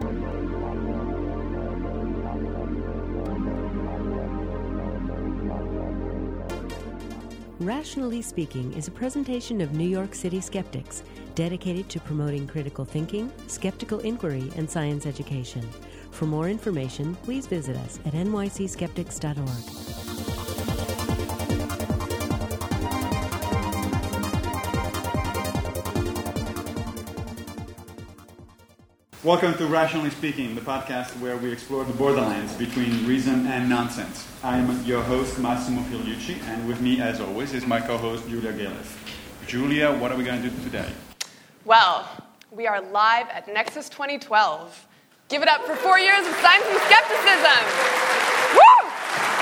Rationally Speaking is a presentation of New York City skeptics dedicated to promoting critical thinking, skeptical inquiry, and science education. For more information, please visit us at nycskeptics.org. Welcome to Rationally Speaking, the podcast where we explore the borderlands between reason and nonsense. I'm your host, Massimo Figliucci, and with me, as always, is my co-host, Julia Galef. Julia, what are we going to do today? Well, we are live at Nexus 2012. Give it up for 4 years of science and skepticism! Woo!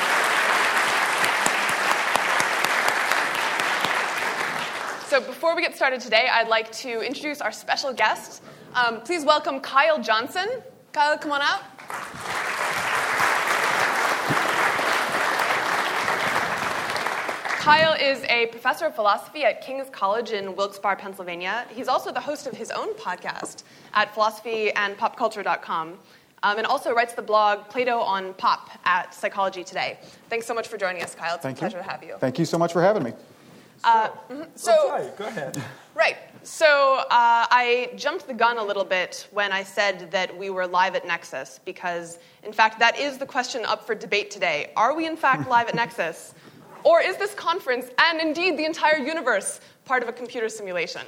So before we get started today, I'd like to introduce our special guest. Please welcome Kyle Johnson. Kyle, come on out. Kyle is a professor of philosophy at King's College in Wilkes-Barre, Pennsylvania. He's also the host of his own podcast at philosophyandpopculture.com, and also writes the blog Plato on Pop at Psychology Today. Thanks so much for joining us, Kyle. It's a pleasure to have you. Thank you so much for having me. So go ahead. Right. So I jumped the gun a little bit when I said that we were live at Nexus, because, in fact, that is the question up for debate today. Are we, in fact, live at Nexus? Or is this conference, and indeed the entire universe, part of a computer simulation?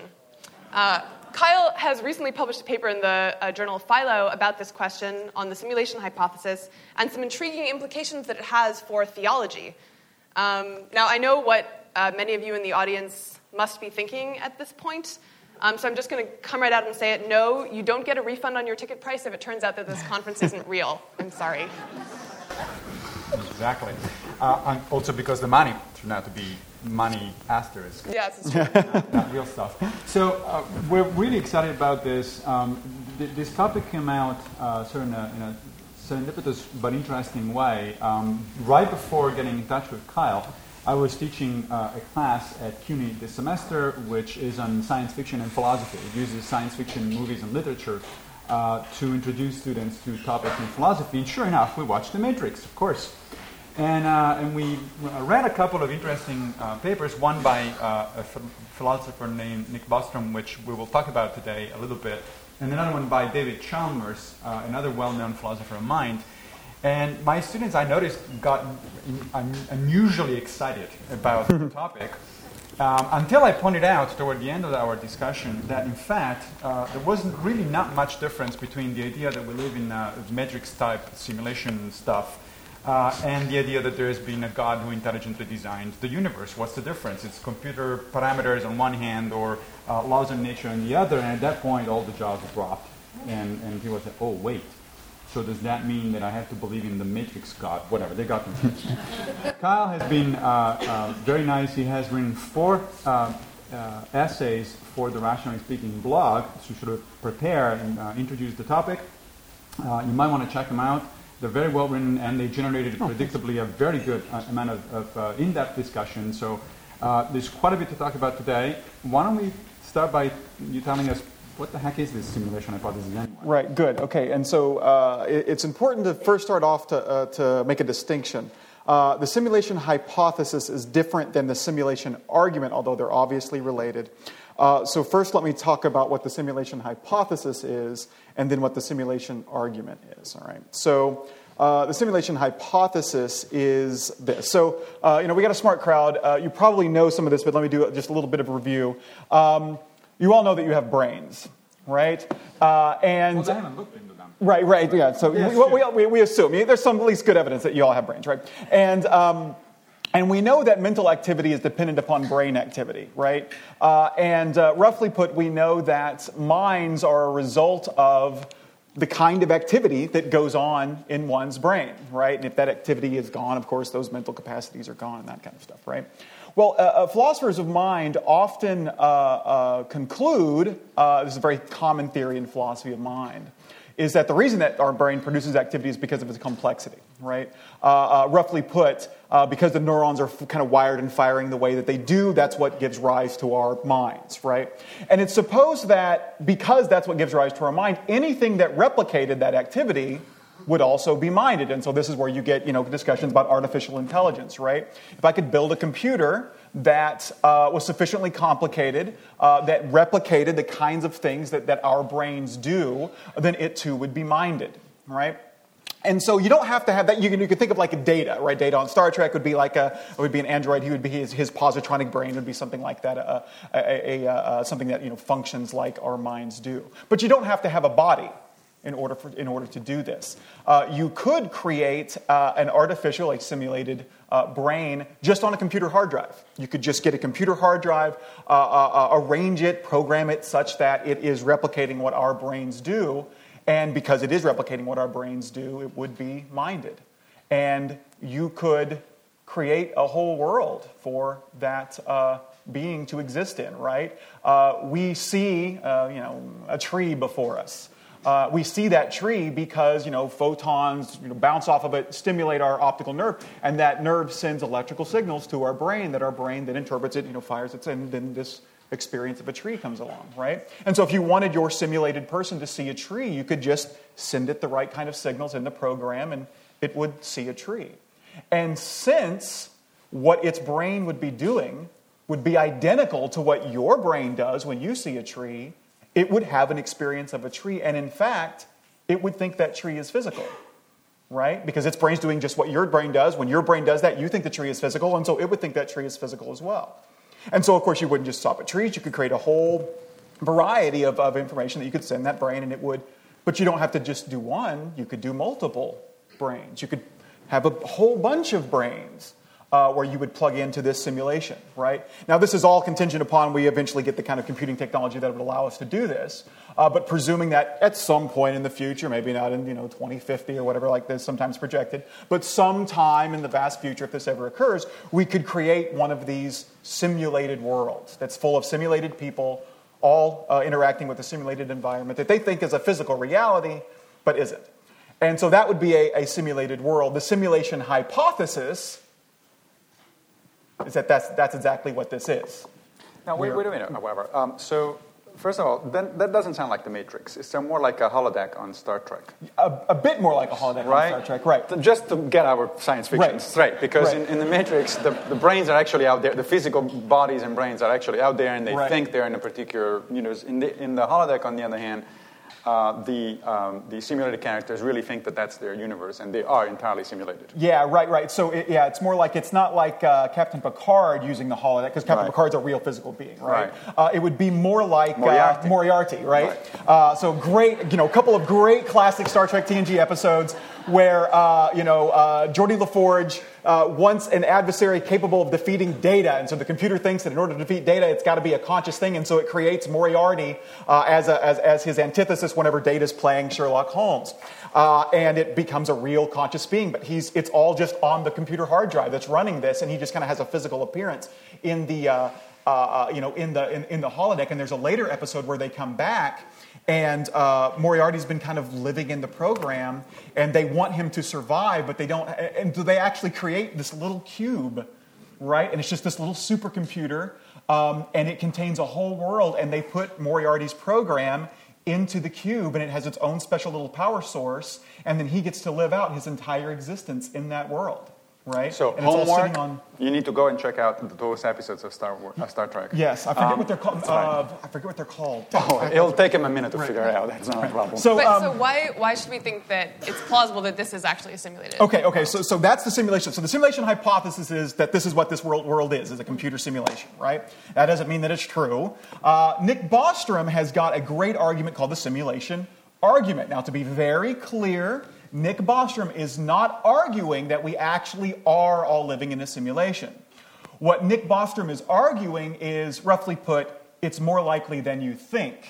Kyle has recently published a paper in the journal Philo about this question on the simulation hypothesis and some intriguing implications that it has for theology. Now, I know what many of you in the audience must be thinking at this point. So I'm just going to come right out and say it. No, you don't get a refund on your ticket price if it turns out that this conference isn't real. I'm sorry. Exactly. And also because the money turned out to be money asterisk. Yes, it's true. Not real stuff. So we're really excited about this. This topic came out sort of in a serendipitous but interesting way. Right before getting in touch with Kyle, I was teaching a class at CUNY this semester, which is on science fiction and philosophy. It uses science fiction, movies, and literature to introduce students to topics in philosophy. And sure enough, we watched The Matrix, of course. And we read a couple of interesting papers, one by a philosopher named Nick Bostrom, which we will talk about today a little bit, and another one by David Chalmers, another well-known philosopher of mind. And my students, I noticed, got unusually excited about the topic until I pointed out toward the end of our discussion that, in fact, there wasn't really not much difference between the idea that we live in Matrix-type simulation stuff and the idea that there has been a God who intelligently designed the universe. What's the difference? It's computer parameters on one hand or laws of nature on the other, and at that point, all the jaws dropped. And people said, oh, wait. So does that mean that I have to believe in the Matrix God? Whatever, they got confused. Kyle has been very nice. He has written 4 essays for the Rationally Speaking blog to sort of prepare and introduce the topic. You might want to check them out. They're very well written, and they generated predictably a very good amount of in-depth discussion. So there's quite a bit to talk about today. Why don't we start by you telling us what the heck is this simulation hypothesis anyway? Right, good. Okay, and so it's important to first start off to make a distinction. The simulation hypothesis is different than the simulation argument, although they're obviously related. So first let me talk about what the simulation hypothesis is, and then what the simulation argument is. All right. So the simulation hypothesis is this. So we got a smart crowd. You probably know some of this, but let me do just a little bit of a review. You all know that you have brains, right? And well, I haven't looked into them. Right, yeah. So yes, we assume. There's some at least good evidence that you all have brains, right? And we know that mental activity is dependent upon brain activity, right? And roughly put, we know that minds are a result of the kind of activity that goes on in one's brain, right? And if that activity is gone, of course, those mental capacities are gone and that kind of stuff, right? Well, philosophers of mind often conclude, this is a very common theory in philosophy of mind, is that the reason that our brain produces activity is because of its complexity, right? Roughly put, because the neurons are kind of wired and firing the way that they do, that's what gives rise to our minds, right? And it's supposed that because that's what gives rise to our mind, anything that replicated that activity would also be minded. And so this is where you get, discussions about artificial intelligence, right? If I could build a computer that was sufficiently complicated, that replicated the kinds of things that our brains do, then it too would be minded, right? And so you don't have to have that. You can think of like a Data, right? Data on Star Trek would be like would be an android. He would be his positronic brain would be something like that, something that functions like our minds do. But you don't have to have a body in order to do this. You could create an artificial, simulated brain just on a computer hard drive. You could just get a computer hard drive, arrange it, program it such that it is replicating what our brains do, and because it is replicating what our brains do, it would be minded. And you could create a whole world for that being to exist in, right? We see, a tree before us. We see that tree because, photons bounce off of it, stimulate our optical nerve, and that nerve sends electrical signals to our brain that our brain then interprets it, fires it, and then this experience of a tree comes along, right? And so if you wanted your simulated person to see a tree, you could just send it the right kind of signals in the program, and it would see a tree. And since what its brain would be doing would be identical to what your brain does when you see a tree, it would have an experience of a tree, and in fact, it would think that tree is physical, right? Because its brain's doing just what your brain does. When your brain does that, you think the tree is physical, and so it would think that tree is physical as well. And so, of course, you wouldn't just stop at trees. You could create a whole variety of information that you could send that brain, and it would. But you don't have to just do one. You could do multiple brains. You could have a whole bunch of brains where you would plug into this simulation, right? Now, this is all contingent upon we eventually get the kind of computing technology that would allow us to do this. But presuming that at some point in the future, maybe not in 2050 or whatever like this, sometimes projected, but sometime in the vast future, if this ever occurs, we could create one of these simulated worlds that's full of simulated people, all interacting with a simulated environment that they think is a physical reality, but isn't. And so that would be a simulated world. The simulation hypothesis is that's exactly what this is. Now, wait a minute, however. So, first of all, that doesn't sound like the Matrix. It's more like a holodeck on Star Trek. A bit more like a holodeck on Star Trek, right. Just to get our science fiction straight. Because in the Matrix, the brains are actually out there. The physical bodies and brains are actually out there, and they think they're in a particular... in the holodeck, on the other hand, the simulated characters really think that that's their universe, and they are entirely simulated. Yeah, right. So, it's more like, it's not like Captain Picard using the holodeck, because Captain Picard's a real physical being, right? It would be more like Moriarty, right? So great, a couple of great classic Star Trek TNG episodes where, Geordi LaForge wants an adversary capable of defeating Data, and so the computer thinks that in order to defeat Data, it's got to be a conscious thing, and so it creates Moriarty as his antithesis whenever Data's playing Sherlock Holmes, and it becomes a real conscious being. But it's all just on the computer hard drive that's running this, and he just kind of has a physical appearance in the in the holodeck. And there's a later episode where they come back. And Moriarty's been kind of living in the program, and they want him to survive, but they don't. And do they actually create this little cube, right? And it's just this little supercomputer, and it contains a whole world. And they put Moriarty's program into the cube, and it has its own special little power source. And then he gets to live out his entire existence in that world. Right? So and homework, you need to go and check out those episodes of Star Trek. Yes, I forget what they're called. I forget what they're called. It'll take him a minute to figure it out. That's not a problem. So why should we think that it's plausible that this is actually a simulated? Okay. So that's the simulation. So the simulation hypothesis is that this is what this world is a computer simulation, right? That doesn't mean that it's true. Nick Bostrom has got a great argument called the simulation argument. Now, to be very clear, Nick Bostrom is not arguing that we actually are all living in a simulation. What Nick Bostrom is arguing is, roughly put, it's more likely than you think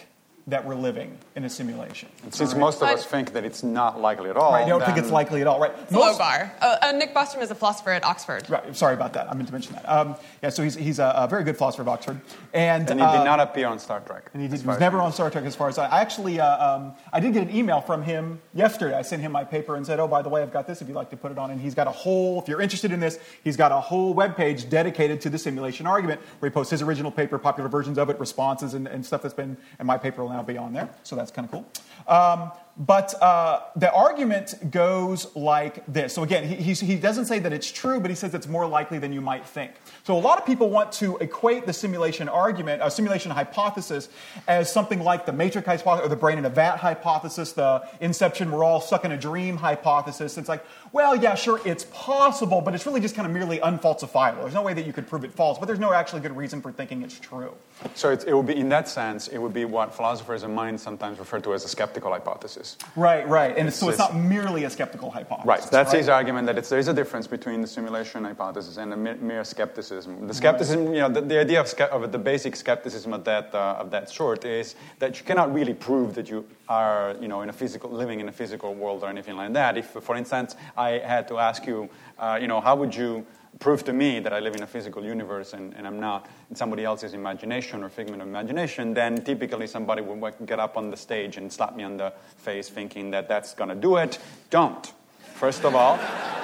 that we're living in a simulation. And since most of us think that it's not likely at all, right? You don't think it's likely at all, right? It's a low bar. Nick Bostrom is a philosopher at Oxford. Right. Sorry about that. I meant to mention that. So he's a very good philosopher of Oxford, and he did not appear on Star Trek. And he was never on Star Trek, as far as I actually. I did get an email from him yesterday. I sent him my paper and said, "Oh, by the way, I've got this. If you'd like to put it on," and he's got a whole. If you're interested in this, he's got a whole webpage dedicated to the simulation argument, where he posts his original paper, popular versions of it, responses, and stuff that's been. And my paper will now be on there, so that's kind of cool. But the argument goes like this. So again, he doesn't say that it's true, but he says it's more likely than you might think. So a lot of people want to equate the simulation argument, simulation hypothesis, as something like the matrix hypothesis or the brain in a vat hypothesis, the Inception, we're all stuck in a dream hypothesis. It's like, well, yeah, sure, it's possible, but it's really just kind of merely unfalsifiable. There's no way that you could prove it false, but there's no actually good reason for thinking it's true. So it would be, in that sense, it would be what philosophers of mind sometimes refer to as a skeptical hypothesis. Right. And so it's not merely a skeptical hypothesis. Right. That's his argument, that there is a difference between the simulation hypothesis and the mere skepticism. The skepticism, the idea of the basic skepticism of that sort is that you cannot really prove that you are, living in a physical world or anything like that. If, for instance, I had to ask you, how would you prove to me that I live in a physical universe and I'm not in somebody else's imagination or figment of imagination, then typically somebody would get up on the stage and slap me on the face thinking that that's going to do it. Don't. First of all,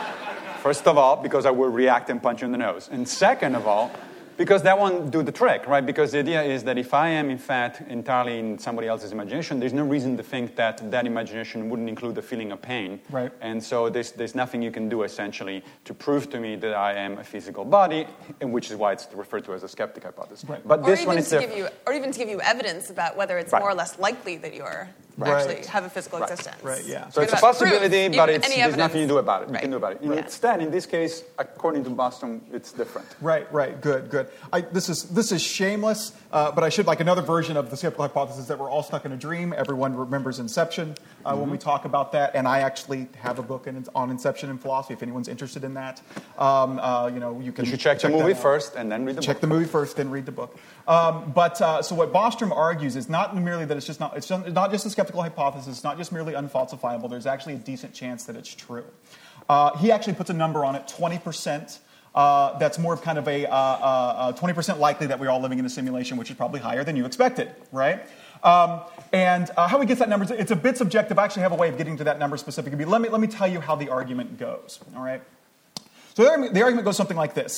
because I will react and punch you in the nose. And second of all, because that won't do the trick, right? Because the idea is that if I am, in fact, entirely in somebody else's imagination, there's no reason to think that imagination wouldn't include the feeling of pain. Right. And so there's nothing you can do, essentially, to prove to me that I am a physical body, and which is why it's referred to as a skeptic hypothesis. Right. But this one is or even to give you evidence about whether it's more or less likely that you're actually have a physical existence. Right, yeah. So it's a possibility, but there's nothing you do about it. Right. You can do about it. Instead, in this case, according to Bostrom, it's different. Right. Good. This is shameless, but I should like another version of the skeptical hypothesis that we're all stuck in a dream. Everyone remembers Inception when we talk about that, and I actually have a book on Inception and philosophy. If anyone's interested in that, you can. You should check the movie first and then read the book. Check the movie first, then read the book. So what Bostrom argues is not merely that it's not just a skeptical hypothesis, it's not just merely unfalsifiable. There's actually a decent chance that it's true. He actually puts a number on it, 20%. That's more of kind of a 20% likely that we're all living in a simulation, which is probably higher than you expected, right? And how he gets that number, it's a bit subjective. I actually have a way of getting to that number specifically. Let me tell you how the argument goes, all right? So the argument goes something like this.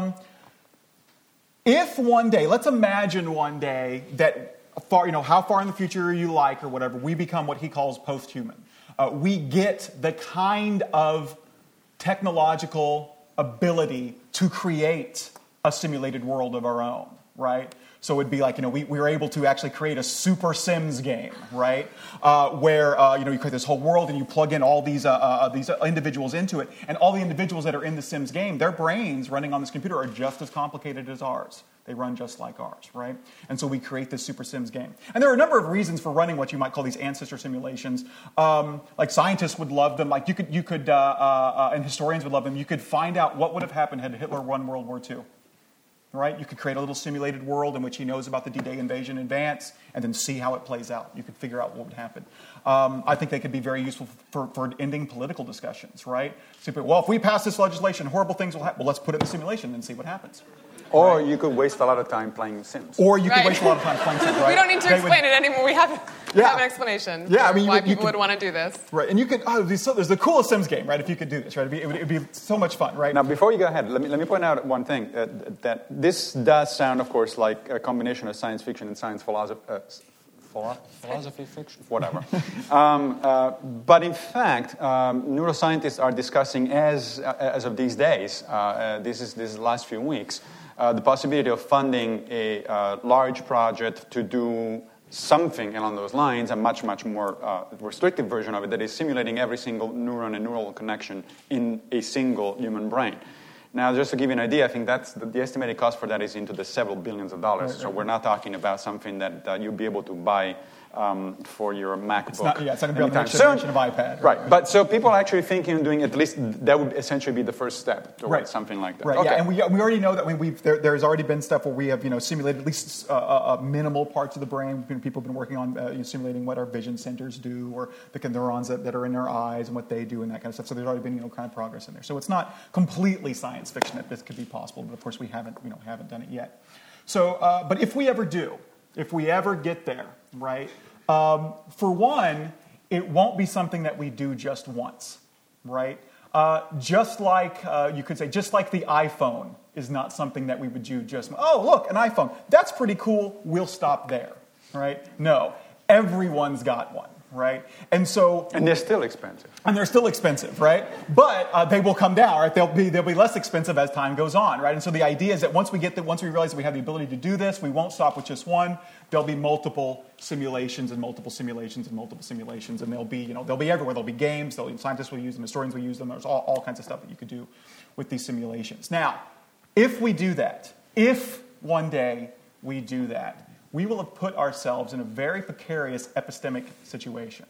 If one day, let's imagine one day that how far in the future you like or whatever, we become what he calls post-human. We get the kind of technological ability to create a simulated world of our own, right? So it'd be like, we were able to actually create a Super Sims game, right? Where, you create this whole world and you plug in all these individuals into it. And all the individuals that are in the Sims game, their brains running on this computer are just as complicated as ours. They run just like ours, right? And so we create this Super Sims game. And there are a number of reasons for running what you might call these ancestor simulations. Like scientists would love them. Like you could, and historians would love them. You could find out what would have happened had Hitler won World War II. Right? You could create a little simulated world in which he knows about the D-Day invasion in advance and then see how it plays out. You could figure out what would happen. I think they could be very useful for ending political discussions, right? So, well, if we pass this legislation, horrible things will happen. Well, let's put it in the simulation and see what happens. Or you could waste a lot of time playing Sims. Or you could waste a lot of time playing Sims, right? We don't need to explain it anymore. We have an explanation why people would want to do this. Right, and you could, there's the coolest Sims game, right, if you could do this, right? It'd be so much fun, right? Now, before you go ahead, let me point out one thing, that this does sound, of course, like a combination of science fiction and science philosophy fiction, whatever. But in fact, neuroscientists are discussing, as of these days, this is the last few weeks, the possibility of funding a large project to do something along those lines, a much, much more restrictive version of it that is simulating every single neuron and neural connection in a single human brain. Now, just to give you an idea, I think that's the estimated cost for that is into the several billions of dollars. Right, so we're not talking about something that you'll be able to buy for your MacBook. It's not going to be on the next anytime generation of iPad. Right. But so people are actually thinking of doing at least, that would essentially be the first step towards something like that. Right, okay. yeah, and we already know that there's already been stuff where we have simulated at least minimal parts of the brain. People have been working on simulating what our vision centers do, or the neurons that are in our eyes and what they do and that kind of stuff. So there's already been kind of progress in there. So it's not completely science fiction that this could be possible, but of course we haven't done it yet. So, but if we ever do, if we ever get there, right? For one, it won't be something that we do just once, right? Just like you could say, just like the iPhone is not something that we would do just. Oh, look, an iPhone. That's pretty cool. We'll stop there, right? No, everyone's got one, right? And they're still expensive. And they're still expensive, right? But they will come down, right? They'll be less expensive as time goes on, right? And so the idea is that once we realize that we have the ability to do this, we won't stop with just one. There'll be multiple simulations and multiple simulations and multiple simulations, and they'll be everywhere. There'll be games. Scientists will use them. Historians will use them. There's all kinds of stuff that you could do with these simulations. Now, if we do that, if one day we do that, we will have put ourselves in a very precarious epistemic situation.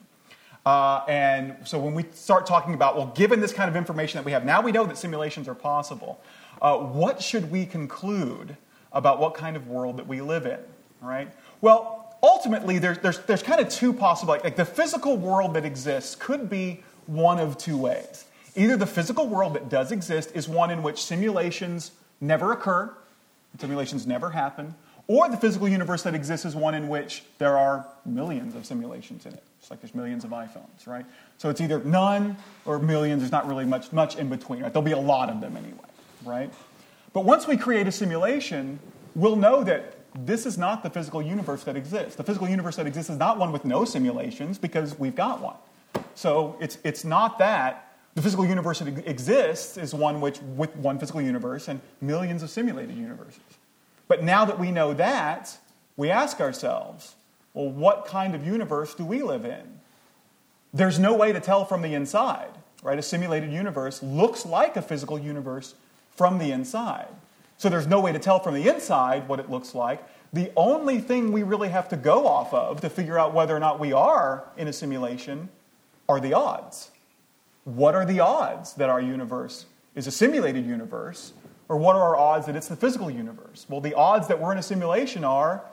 And so when we start talking about, well, given this kind of information that we have, now we know that simulations are possible, what should we conclude about what kind of world that we live in, right? Well, ultimately, there's kind of two possible, like the physical world that exists could be one of two ways. Either the physical world that does exist is one in which simulations never occur, simulations never happen, or the physical universe that exists is one in which there are millions of simulations in it, just like there's millions of iPhones, right? So it's either none or millions. There's not really much in between, right? There'll be a lot of them anyway, right? But once we create a simulation, we'll know that this is not the physical universe that exists. The physical universe that exists is not one with no simulations, because we've got one. So it's not that. The physical universe that exists is one with one physical universe and millions of simulated universes. But now that we know that, we ask ourselves, well, what kind of universe do we live in? There's no way to tell from the inside, right? A simulated universe looks like a physical universe from the inside. So there's no way to tell from the inside what it looks like. The only thing we really have to go off of to figure out whether or not we are in a simulation are the odds. What are the odds that our universe is a simulated universe? Or what are our odds that it's the physical universe? Well, the odds that we're in a simulation that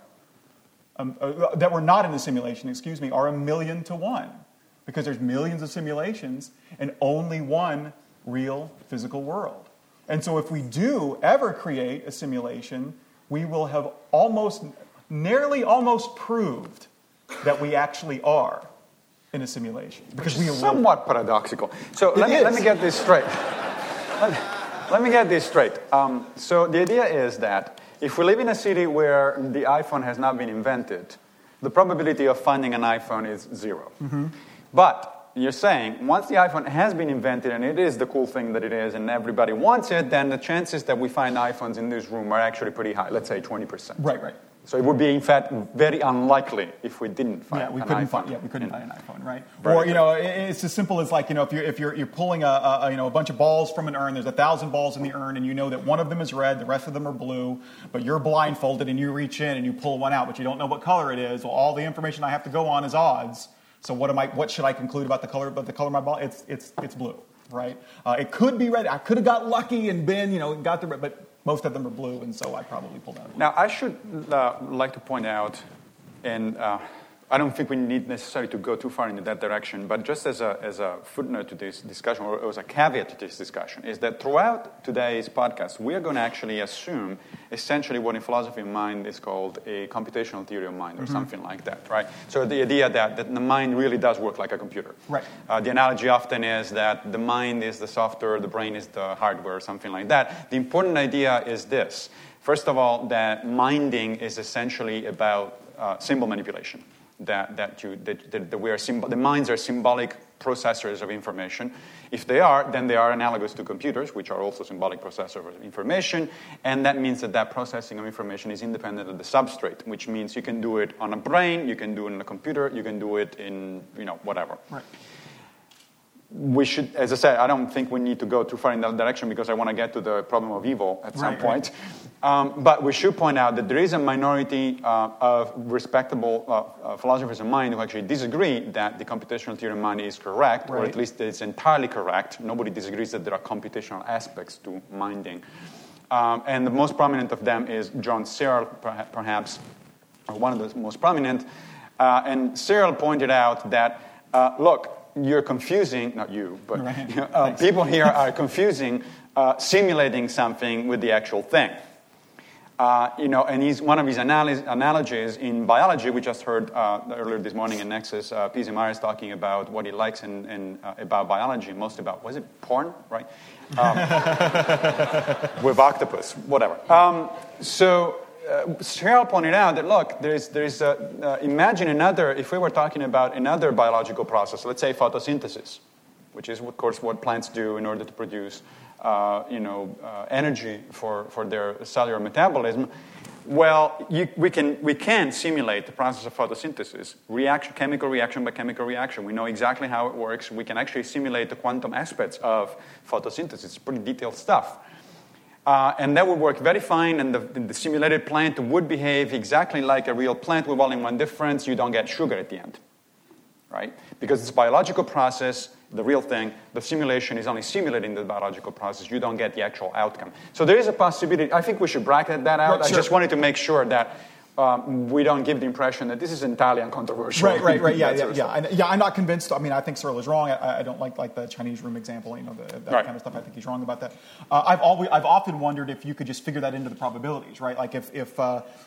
we're not in a simulation, are 1,000,000 to 1. Because there's millions of simulations and only one real physical world. And so if we do ever create a simulation, we will have nearly almost proved that we actually are in a simulation. Because we are somewhat paradoxical. So let me get this straight. Let me get this straight. So the idea is that if we live in a city where the iPhone has not been invented, the probability of finding an iPhone is 0. Mm-hmm. But you're saying once the iPhone has been invented and it is the cool thing that it is and everybody wants it, then the chances that we find iPhones in this room are actually pretty high. Let's say 20%. Right. So it would be, in fact, very unlikely if we didn't find an iPhone. We couldn't find an iPhone, right? Or, it's as simple as like, if you're pulling a bunch of balls from an urn, there's 1,000 balls in the urn, and you know that one of them is red, the rest of them are blue, but you're blindfolded and you reach in and you pull one out, but you don't know what color it is. Well, all the information I have to go on is odds. So what should I conclude about the color of my ball? It's blue, right? It could be red. I could have got lucky and got the red, but most of them are blue, and so I probably pulled out. Now, I should like to point out, and I don't think we need necessarily to go too far into that direction, but just as a footnote to this discussion, or as a caveat to this discussion, is that throughout today's podcast, we are going to actually assume essentially what in philosophy of mind is called a computational theory of mind, or something like that, right? So the idea that the mind really does work like a computer. Right. The analogy often is that the mind is the software, the brain is the hardware, or something like that. The important idea is this. First of all, that minding is essentially about symbol manipulation. The minds are symbolic processors of information. If they are, then they are analogous to computers, which are also symbolic processors of information, and that means that processing of information is independent of the substrate, which means you can do it on a brain, you can do it on a computer, you can do it in, whatever. Right. we should, as I said, I don't think we need to go too far in that direction because I want to get to the problem of evil at some point. But we should point out that there is a minority of respectable philosophers of mind who actually disagree that the computational theory of mind is correct, or at least it's entirely correct. Nobody disagrees that there are computational aspects to minding. And the most prominent of them is John Searle, perhaps, or one of the most prominent. And Searle pointed out that, look, you're confusing, not you, but people here are confusing simulating something with the actual thing. And one of his analogies in biology, we just heard earlier this morning in Nexus, P.Z. Myers talking about what he likes about biology, most about, was it porn, right? With octopus, whatever. Searle pointed out that, look, imagine if we were talking about another biological process, let's say photosynthesis, which is, of course, what plants do in order to produce energy for their cellular metabolism. Well, we can simulate the process of photosynthesis, chemical reaction by chemical reaction. We know exactly how it works. We can actually simulate the quantum aspects of photosynthesis. It's pretty detailed stuff. And that would work very fine, and the simulated plant would behave exactly like a real plant with only one difference: you don't get sugar at the end, right? Because it's a biological process, the real thing. The simulation is only simulating the biological process. You don't get the actual outcome. So there is a possibility. I think we should bracket that out. Right, sure. I just wanted to make sure that we don't give the impression that this is entirely uncontroversial. Right. Yeah. I'm not convinced. I mean, I think Searle is wrong. I don't like the Chinese room example. That kind of stuff. I think he's wrong about that. I've often wondered if you could just figure that into the probabilities, right? Like if it's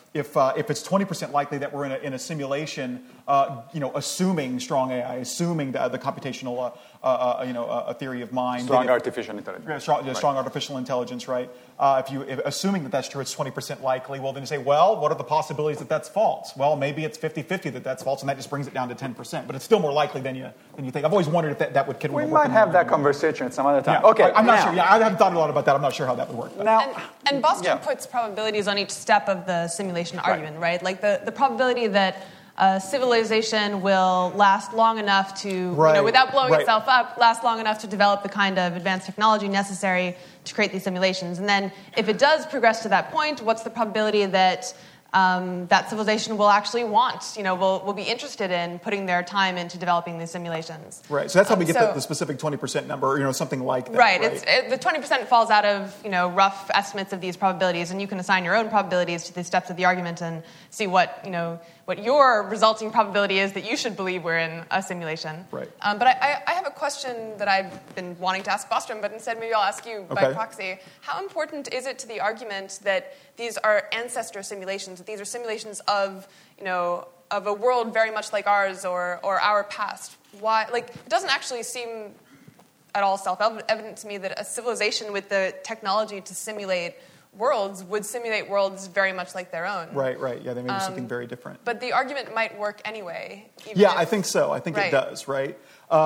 20% likely that we're in a simulation, assuming strong AI, assuming the computational, a theory of mind, strong artificial intelligence, strong artificial intelligence, right? Assuming that's true, it's 20% likely. Well, then you say, well, what are the possibilities that that's false? Well, maybe it's 50-50 that that's false, and that just brings it down to 10%. But it's still more likely than you think. I've always wondered if that would. We might have that conversation at some other time. Yeah. Okay, I'm not sure. Yeah, I haven't thought a lot about that. I'm not sure how that would work. And Bostrom puts probabilities on each step of the simulation argument, right? Like the probability that civilization will last long enough to, without blowing itself up, last long enough to develop the kind of advanced technology necessary to create these simulations. And then if it does progress to that point, what's the probability that that civilization will actually will be interested in putting their time into developing these simulations. Right. So that's how we get the specific 20% number, something like that. Right. The 20% falls out of, rough estimates of these probabilities, and you can assign your own probabilities to the steps of the argument and see what your resulting probability is that you should believe we're in a simulation. Right. But I have a question that I've been wanting to ask Bostrom, but instead maybe I'll ask you by proxy. How important is it to the argument that these are ancestor simulations, that these are simulations of, of a world very much like ours or our past? Why? It doesn't actually seem at all self-evident to me that a civilization with the technology to simulate worlds would simulate worlds very much like their own. Right. Yeah, they may be something very different. But the argument might work anyway. I think so. I think it does, right?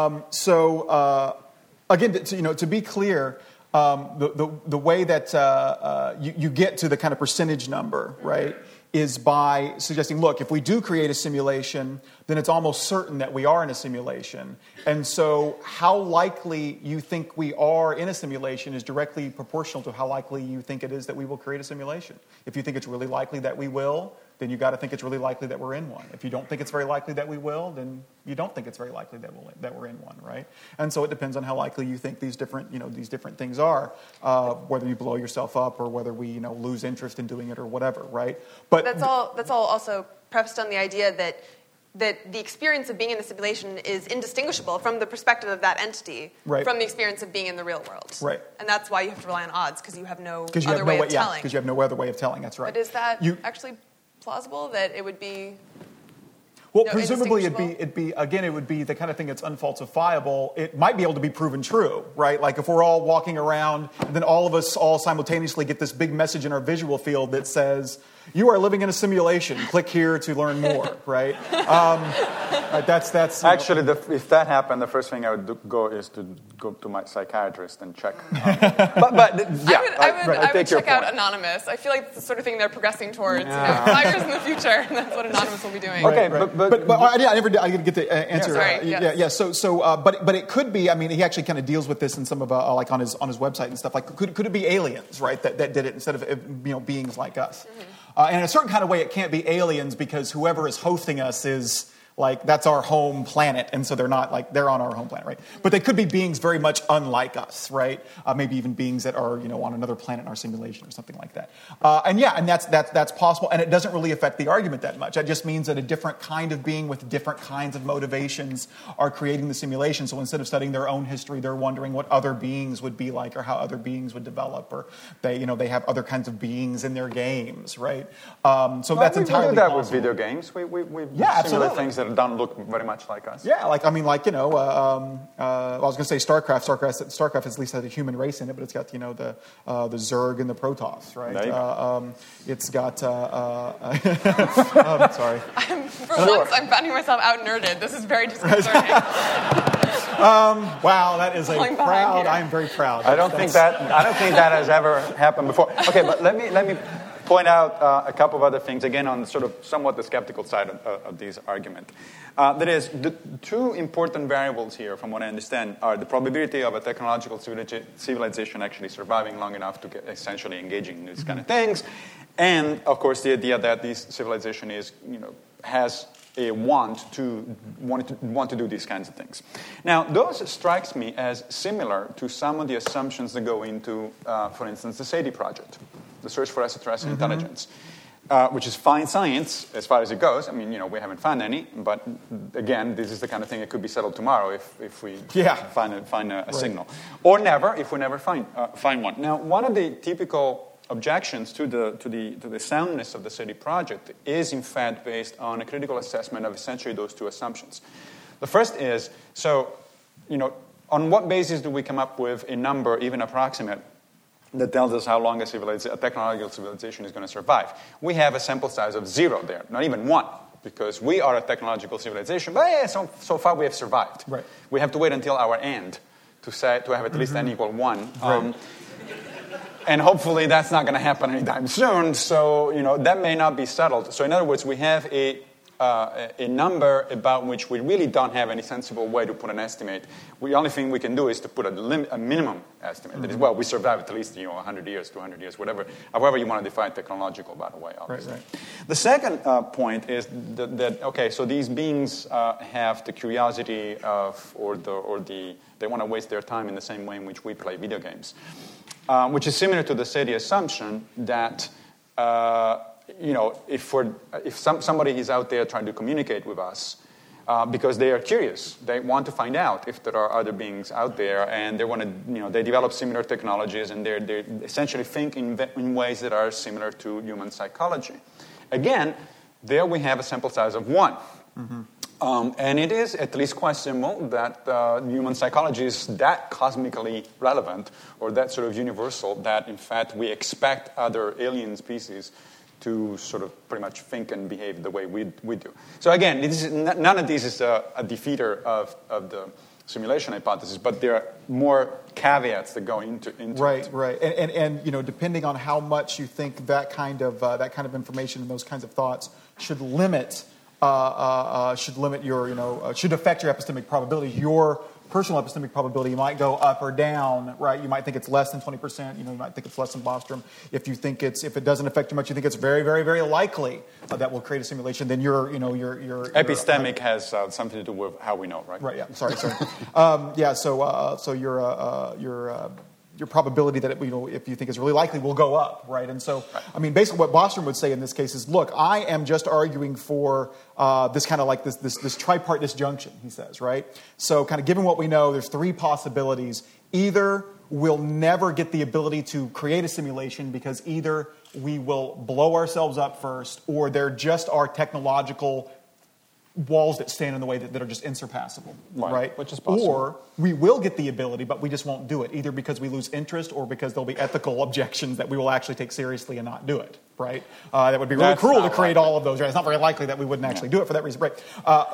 Again, to be clear, the way that you get to the kind of percentage number, right, is by suggesting, look, if we do create a simulation, then it's almost certain that we are in a simulation. And so how likely you think we are in a simulation is directly proportional to how likely you think it is that we will create a simulation. If you think it's really likely that we will, then you've got to think it's really likely that we're in one. If you don't think it's very likely that we will, then you don't think it's very likely that we're in one, right? And so it depends on how likely you think these different things are, whether you blow yourself up or whether we lose interest in doing it or whatever, right? But that's all also prefaced on the idea that the experience of being in the simulation is indistinguishable from the perspective of that entity from the experience of being in the real world. Right. And that's why you have to rely on odds, because you have no other way of telling. Because you have no other way of telling, that's right. But is that actually plausible, that it would be... Well, presumably it would be the kind of thing that's unfalsifiable. It might be able to be proven true, right? Like if we're all walking around and then all of us all simultaneously get this big message in our visual field that says, you are living in a simulation. Click here to learn more, right? That's actually, if that happened, the first thing I would go to my psychiatrist and check. I would check out Anonymous. I feel like it's the sort of thing they're progressing towards. 5 years in the future, that's what Anonymous will be doing. Okay, but I never did. I didn't get the answer. Sorry, So, but it could be. I mean, he actually kind of deals with this in some of like on his website and stuff. Like, could it be aliens, right? That did it instead of beings like us? Mm-hmm. And in a certain kind of way, it can't be aliens because whoever is hosting us is. Like, that's our home planet, and so they're not, like, they're on our home planet, right? But they could be beings very much unlike us, right? Maybe even beings that are, on another planet in our simulation or something like that. And that's possible, and it doesn't really affect the argument that much. That just means that a different kind of being with different kinds of motivations are creating the simulation. So instead of studying their own history, they're wondering what other beings would be like or how other beings would develop, or they have other kinds of beings in their games, right? So that's entirely we do that possible. with video games. We simulate absolutely. Things that don't look very much like us. Yeah, I was going to say StarCraft. StarCraft at least has a human race in it, but it's got the Zerg and the Protoss, right? It's got. Sorry. Once, I'm finding myself out nerded. This is very disconcerting. Wow, that is proud. I am very proud. I don't think that has ever happened before. Okay, but let me point out a couple of other things, again, on sort of somewhat the skeptical side of this argument. That is, the two important variables here, from what I understand, are the probability of a technological civilization actually surviving long enough to get essentially engaging in these kind of things, and, of course, the idea that this civilization has a want to do these kinds of things. Now, those strikes me as similar to some of the assumptions that go into, for instance, the SETI project, the Search for Extraterrestrial Intelligence, which is fine science as far as it goes. I mean, we haven't found any, but again, this is the kind of thing that could be settled tomorrow if we find a signal, or never if we never find one. Now, one of the typical objections to the soundness of the SETI project is, in fact, based on a critical assessment of essentially those two assumptions. The first is, on what basis do we come up with a number, even approximate, that tells us how long a technological civilization is going to survive? We have a sample size of 0 there, not even 1, because we are a technological civilization, but so far we have survived. Right. We have to wait until our end to have at least n equal 1. Right. And hopefully that's not going to happen anytime soon, so that may not be settled. So in other words, we have a number about which we really don't have any sensible way to put an estimate. The only thing we can do is to put a minimum estimate. That is, we survived at least 100 years, 200 years, whatever, however you want to define technological, by the way, obviously. Right. The second point is that okay, so these beings have the curiosity of, they want to waste their time in the same way in which we play video games. Which is similar to the SETI assumption that, if somebody is out there trying to communicate with us because they are curious, they want to find out if there are other beings out there, and they want to, they develop similar technologies, and they essentially think in ways that are similar to human psychology. Again, there we have a sample size of 1. Mm-hmm. And it is at least questionable that human psychology is that cosmically relevant or that sort of universal that, in fact, we expect other alien species to sort of pretty much think and behave the way we do. So again, none of this is a defeater of the simulation hypothesis, but there are more caveats that go into it. Right. And depending on how much you think that kind of information and those kinds of thoughts should limit your, should affect your epistemic probability. Your personal epistemic probability might go up or down, right? You might think it's less than 20%. You might think it's less than Bostrom. If it doesn't affect you much, you think it's very, very, very likely that will create a simulation. Then your epistemic has something to do with how we know, right? Right. Yeah. Sorry. So your probability that if you think it's really likely will go up, right? And so, I mean, basically what Bostrom would say in this case is, look, I am just arguing for this kind of like this tripart disjunction, he says, right? So kind of given what we know, there's 3 possibilities. Either we'll never get the ability to create a simulation because either we will blow ourselves up first, or there just are technological walls that stand in the way that are just insurpassable, right? Which is possible. Or we will get the ability, but we just won't do it, either because we lose interest or because there'll be ethical objections that we will actually take seriously and not do it, right? That would be really cruel to create all of those, right? It's not very likely that we wouldn't actually do it for that reason, right?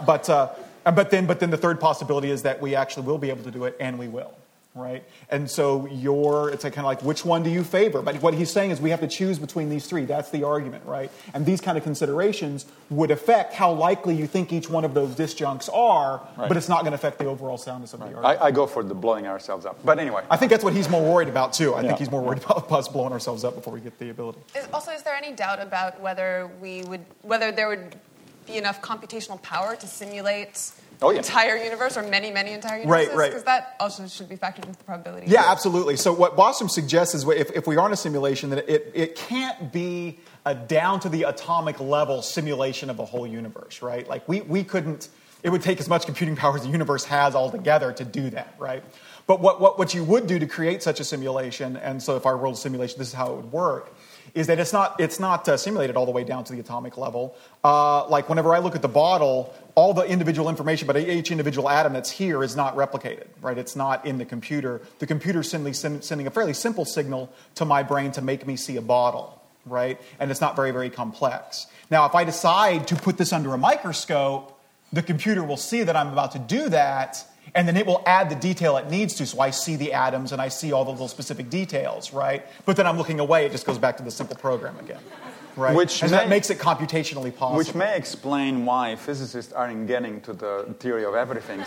But then the third possibility is that we actually will be able to do it, and we will. Right? And so it's kind of like, which one do you favor? But what he's saying is we have to choose between these three. That's the argument, right? And these kind of considerations would affect how likely you think each one of those disjuncts are, but it's not going to affect the overall soundness of the argument. I go for the blowing ourselves up. But anyway. I think that's what he's more worried about, too. I think he's more worried about us blowing ourselves up before we get the ability. Is there any doubt about whether there would be enough computational power to simulate entire universe, or many entire universes? Right. Because that also should be factored into the probability. Yeah, absolutely. So what Bostrom suggests is if we are in a simulation, that it can't be a down to the atomic level simulation of the whole universe, right? Like we couldn't, it would take as much computing power as the universe has altogether to do that, right? But what you would do to create such a simulation, and so if our world is simulation, this is how it would work, is that it's not simulated all the way down to the atomic level. Like whenever I look at the bottle, all the individual information about each individual atom that's here is not replicated, right? It's not in the computer. The computer's sending a fairly simple signal to my brain to make me see a bottle, right? And it's not very, very complex. Now, if I decide to put this under a microscope, the computer will see that I'm about to do that, and then it will add the detail it needs to, so I see the atoms and I see all the little specific details, right? But then I'm looking away, it just goes back to the simple program again, right? That makes it computationally possible. Which may explain why physicists aren't getting to the theory of everything.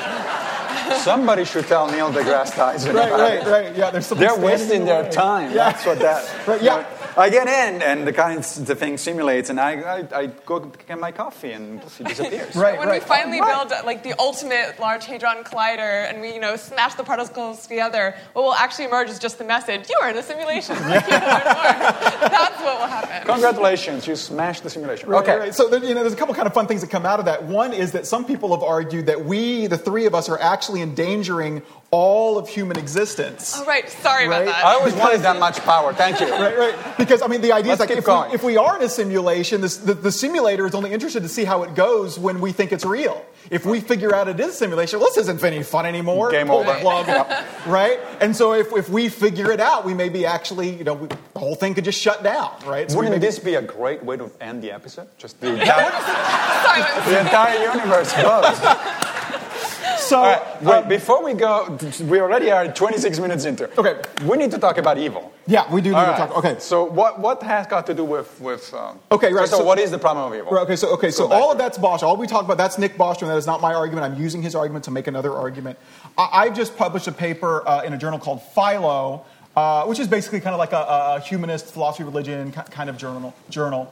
Somebody should tell Neil deGrasse Tyson about it. Right. Yeah, they're wasting their time. Yeah. That's what that... Right, yeah. I get in, and the thing simulates, and I go get my coffee, and he disappears. When we finally build like the ultimate Large Hadron Collider, and we smash the particles together, what will actually emerge is just the message: you are in a simulation. Like, you learn more. That's what will happen. Congratulations, you smashed the simulation. Right. So there's a couple kind of fun things that come out of that. One is that some people have argued that we, the three of us, are actually endangering all of human existence. Oh, right. Sorry about that. I always wanted that much power. Thank you. Right. Because, the idea is like if we are in a simulation, the simulator is only interested to see how it goes when we think it's real. If we figure out it is a simulation, well, this isn't any fun anymore. Game Pull over. the plug. Right? And so if we figure it out, we may be actually, the whole thing could just shut down, right? So wouldn't this be a great way to end the episode? Just the Silence. The entire universe goes. So, wait, before we go, we already are 26 minutes into. Okay. We need to talk about evil. Yeah, we do need to talk. Okay. So what has got to do with okay, right. So what is the problem of evil? Right, so all of that's Bostrom. All we talk about, that's Nick Bostrom. That is not my argument. I'm using his argument to make another argument. I've just published a paper in a journal called Philo, which is basically kind of like a humanist philosophy, religion kind of journal.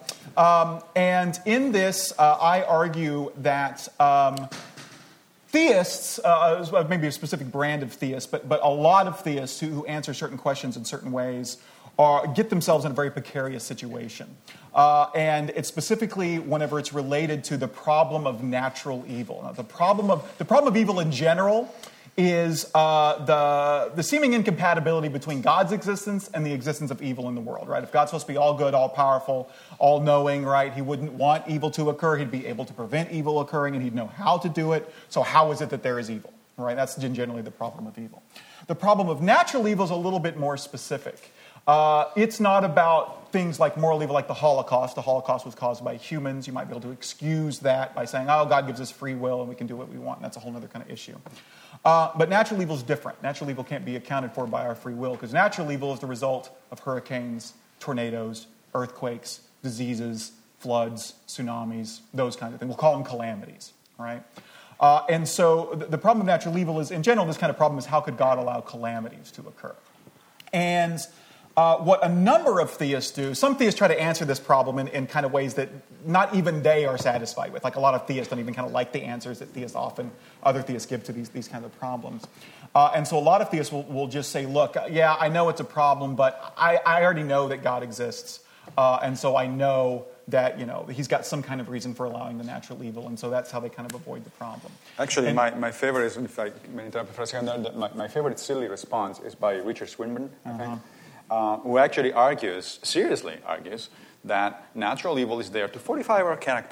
And in this, I argue that theists, maybe a specific brand of theists, but a lot of theists who answer certain questions in certain ways get themselves in a very precarious situation. And it's specifically whenever it's related to the problem of natural evil. Now, the problem of evil in general is the seeming incompatibility between God's existence and the existence of evil in the world, right? If God's supposed to be all good, all powerful, all knowing, right, he wouldn't want evil to occur. He'd be able to prevent evil occurring, and he'd know how to do it. So how is it that there is evil, right? That's generally the problem of evil. The problem of natural evil is a little bit more specific. It's not about things like moral evil, like the Holocaust. The Holocaust was caused by humans. You might be able to excuse that by saying, oh, God gives us free will and we can do what we want, and that's a whole other kind of issue. But natural evil is different. Natural evil can't be accounted for by our free will, because natural evil is the result of hurricanes, tornadoes, earthquakes, diseases, floods, tsunamis, those kinds of things. We'll call them calamities, right? And so the problem of natural evil is, in general, this kind of problem is how could God allow calamities to occur? And what a number of theists do, some theists try to answer this problem in kind of ways that not even they are satisfied with. Like a lot of theists don't even kind of like the answers that other theists give to these kind of problems. And so a lot of theists will just say, look, yeah, I know it's a problem, but I already know that God exists. And so I know that, he's got some kind of reason for allowing the natural evil, and so that's how they kind of avoid the problem. Actually, my favorite is, if I may interrupt for a second, my favorite silly response is by Richard Swinburne, I think, who actually seriously argues, that natural evil is there to fortify our character.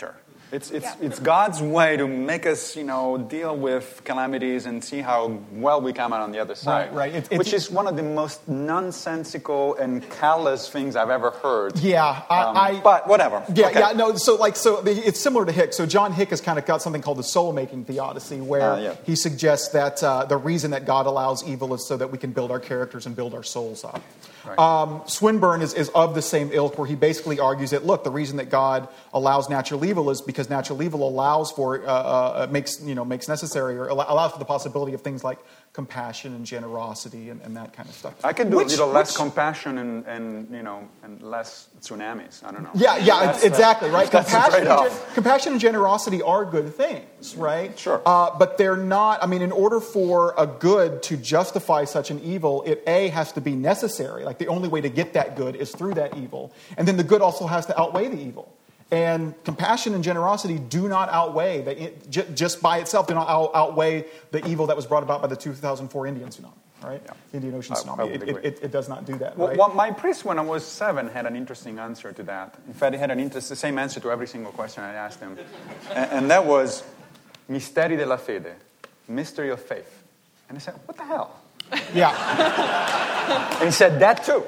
It's God's way to make us, deal with calamities and see how well we come out on the other side. Right. Which is one of the most nonsensical and callous things I've ever heard. Yeah, but whatever. Yeah, okay. yeah. No, it's similar to Hick. So John Hick has kind of got something called the soul-making theodicy, where he suggests that the reason that God allows evil is so that we can build our characters and build our souls up. Right. Swinburne is of the same ilk, where he basically argues that, look, the reason that God allows natural evil is because natural evil allows for makes necessary or allows for the possibility of things like compassion and generosity and that kind of stuff. I can do a little less compassion and less tsunamis. I don't know. Yeah, exactly, right? Compassion, compassion and generosity are good things, right? Sure. But they're not, in order for a good to justify such an evil, it has to be necessary. Like the only way to get that good is through that evil. And then the good also has to outweigh the evil. And compassion and generosity do not outweigh, just by itself, do not outweigh the evil that was brought about by the 2004 Indian tsunami, right? Yeah. Indian Ocean tsunami. It does not do that, right? Well, my priest, when I was 7, had an interesting answer to that. In fact, he had the same answer to every single question I asked him. And that was, misteri della fede, mystery of faith. And I said, what the hell? Yeah. And he said, that too.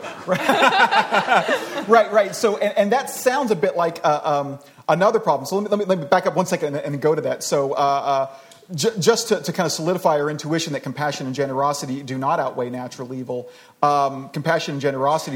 Right. So, and that sounds a bit like another problem. So let me back up 1 second and go to that. So just to kind of solidify our intuition that compassion and generosity do not outweigh natural evil, compassion and generosity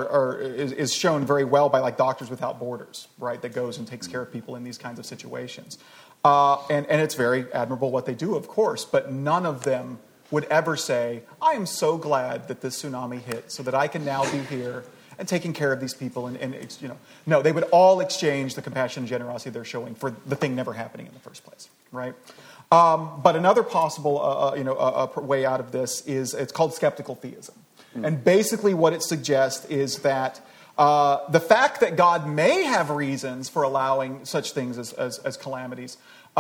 is shown very well by like Doctors Without Borders, right? That goes and takes care of people in these kinds of situations. And it's very admirable what they do, of course, but none of them would ever say, I am so glad that this tsunami hit so that I can now be here and taking care of these people. No, they would all exchange the compassion and generosity they're showing for the thing never happening in the first place, right? But another possible way out of this is it's called skeptical theism. And basically what it suggests is that the fact that God may have reasons for allowing such things as calamities,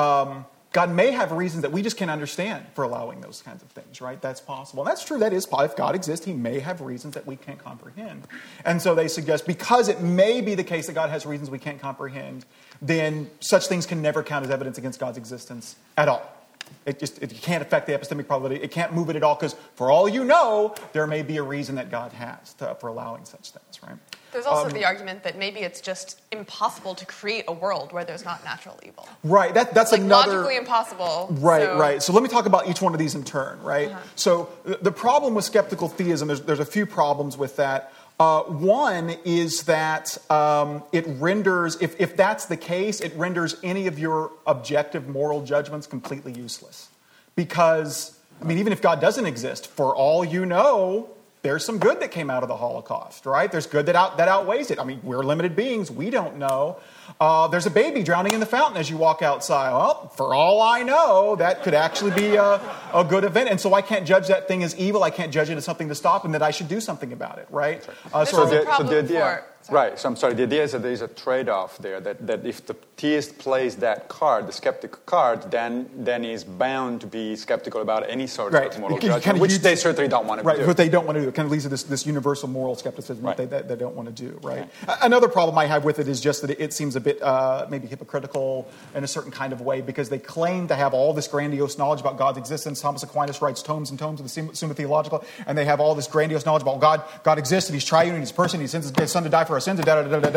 God may have reasons that we just can't understand for allowing those kinds of things, right? That's possible. And that's true. That is possible. If God exists, he may have reasons that we can't comprehend. And so they suggest because it may be the case that God has reasons we can't comprehend, then such things can never count as evidence against God's existence at all. It can't affect the epistemic probability. It can't move it at all because for all you know, there may be a reason that God has for allowing such things, right? There's also the argument that maybe it's just impossible to create a world where there's not natural evil. Right. That's like another logically impossible. Right. So let me talk about each one of these in turn. Right. Uh-huh. So the problem with skeptical theism, there's a few problems with that. One is that it renders, if that's the case, it renders any of your objective moral judgments completely useless. Because, even if God doesn't exist, for all you know, there's some good that came out of the Holocaust, right? There's good that outweighs it. We're limited beings. We don't know. There's a baby drowning in the fountain as you walk outside. Well, for all I know, that could actually be a good event. And so I can't judge that thing as evil. I can't judge it as something to stop and that I should do something about it, right? So the idea... Right, so I'm sorry, the idea is that there's a trade-off there, that if the theist plays that card, the skeptic card, then he's bound to be skeptical about any sort of moral judgment, which they certainly don't want to do. Right, what they don't want to do. It kind of leads to this universal moral skepticism that they don't want to do, right? Another problem I have with it is just that it seems a bit maybe hypocritical in a certain kind of way because they claim to have all this grandiose knowledge about God's existence. Thomas Aquinas writes tomes and tomes of the Summa Theologica, and they have all this grandiose knowledge about God exists, and he's triune, and he's a person, he sends his son to die for our sins, and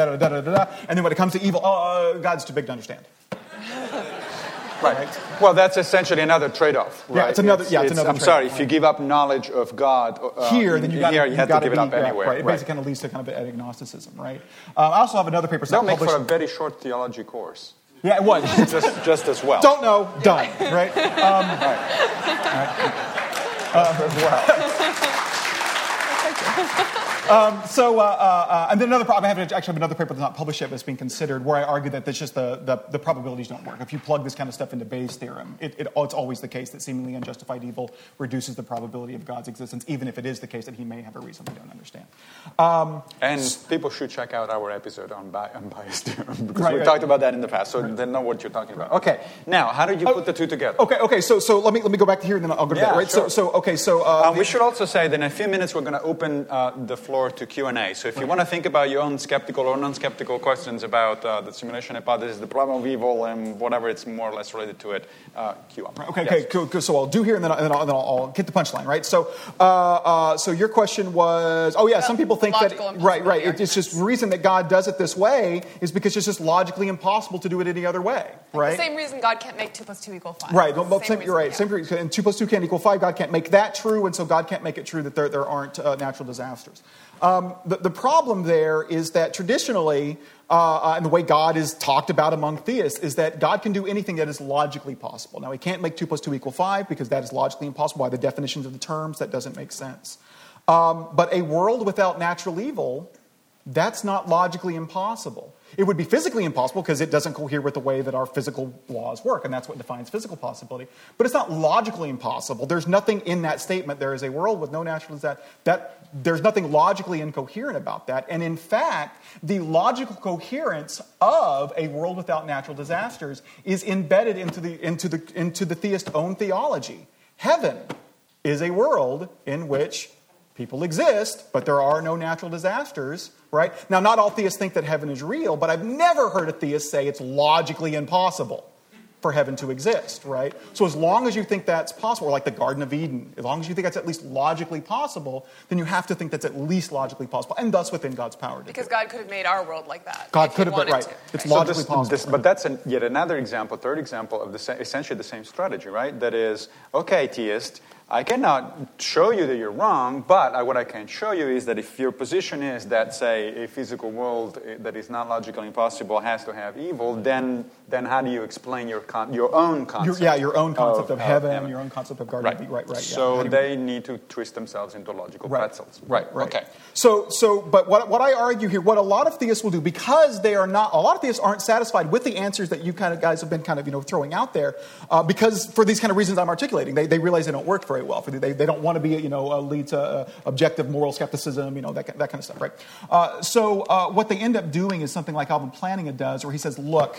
and then when it comes to evil, God's too big to understand. Right. Well, that's essentially another trade-off. Right? Yeah, it's another. I'm sorry. If you give up knowledge of God then you have to give it up anyway. Right. It basically kind of leads to kind of agnosticism, right? I also have another paper. That'll make for a very short theology course. Yeah, it was just as well. Don't know. Done. Right. As well. And then another problem, I actually have another paper that's not published yet, but it's being considered, where I argue that it's just the probabilities don't work. If you plug this kind of stuff into Bayes' theorem, it's always the case that seemingly unjustified evil reduces the probability of God's existence, even if it is the case that he may have a reason we don't understand. And people should check out our episode on Bayes' theorem, because we talked about that in the past, so they know what you're talking about. Okay, now, how did you put the two together? Okay, so let me go back to here, and then I'll go to that, right? Sure. So we should also say that in a few minutes we're going to open the floor floor to Q&A. So if you want to think about your own skeptical or non-skeptical questions about the simulation hypothesis, the problem of evil, and whatever it's more or less related to it, queue up. Okay, cool. So I'll do here, and then I'll get the punchline, right? So, so your question was, some people think that, right. It's just the reason that God does it this way is because it's just logically impossible to do it any other way, right? The same reason God can't make 2 + 2 = 5. Right. You're right. Same reason. And 2 + 2 can't equal 5. God can't make that true, and so God can't make it true that there aren't natural disasters. The problem there is that traditionally, and the way God is talked about among theists, is that God can do anything that is logically possible. Now, he can't make 2 + 2 = 5 because that is logically impossible by the definitions of the terms. That doesn't make sense. But a world without natural evil, that's not logically impossible. It would be physically impossible because it doesn't cohere with the way that our physical laws work, and that's what defines physical possibility. But it's not logically impossible. There's nothing in that statement, there is a world with no natural disaster, there's nothing logically incoherent about that. And in fact, the logical coherence of a world without natural disasters is embedded into the theist's own theology. Heaven is a world in which people exist, but there are no natural disasters, right? Now, not all theists think that heaven is real, but I've never heard a theist say it's logically impossible for heaven to exist, right? So as long as you think that's possible, or like the Garden of Eden, as long as you think that's at least logically possible, then you have to think that's at least logically possible, and thus within God's power to do. Because God could have made our world like that. God could have, right. It's logically possible. But that's yet another example, third example of essentially the same strategy, right? That is, okay, theist, I cannot show you that you're wrong, but what I can show you is that if your position is that, say, a physical world that is not logically impossible has to have evil, then how do you explain your own concept? Your own concept of heaven, your own concept of Garden of Eden. Right. So they need to twist themselves into logical pretzels. Right. Okay. But what I argue here, what a lot of theists will do, because a lot of theists aren't satisfied with the answers that you guys have been throwing out there, because for these kind of reasons I'm articulating, they realize they don't work very well. They don't want to be lead to objective moral skepticism, that kind of stuff, right? So what they end up doing is something like Alvin Plantinga does, where he says, look,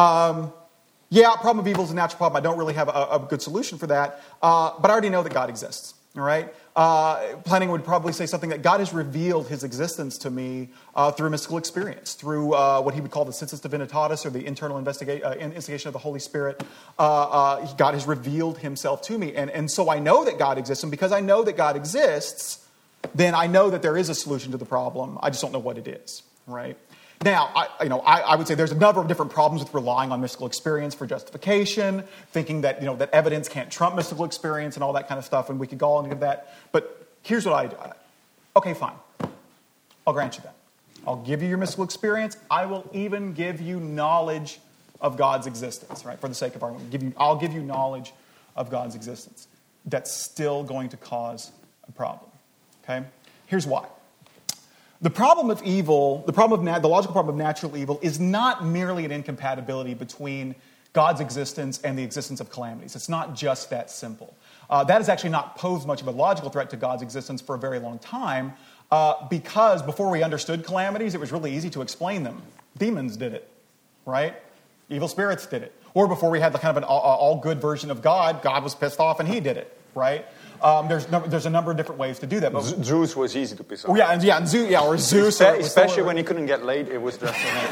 problem of evil is a natural problem. I don't really have a good solution for that, but I already know that God exists. All right? Plantinga would probably say something that God has revealed his existence to me through mystical experience, through what he would call the sensus divinitatis, or the internal instigation of the Holy Spirit. God has revealed himself to me. And so I know that God exists. And because I know that God exists, then I know that there is a solution to the problem. I just don't know what it is. Right? Now, I would say there's a number of different problems with relying on mystical experience for justification, thinking that, that evidence can't trump mystical experience and all that kind of stuff, and we could go on into that. But here's what I do. Okay, fine. I'll grant you that. I'll give you your mystical experience. I will even give you knowledge of God's existence, right? For the sake of argument, I'll give you knowledge of God's existence. That's still going to cause a problem. Okay? Here's why. The problem of evil, the logical problem of natural evil, is not merely an incompatibility between God's existence and the existence of calamities. It's not just that simple. That has actually not posed much of a logical threat to God's existence for a very long time, because before we understood calamities, it was really easy to explain them. Demons did it, right? Evil spirits did it. Or before we had the kind of an all-good version of God, God was pissed off and he did it, right? There's a number of different ways to do that. But Zeus was easy to piss off. Or Zeus. Especially when he couldn't get laid, it was just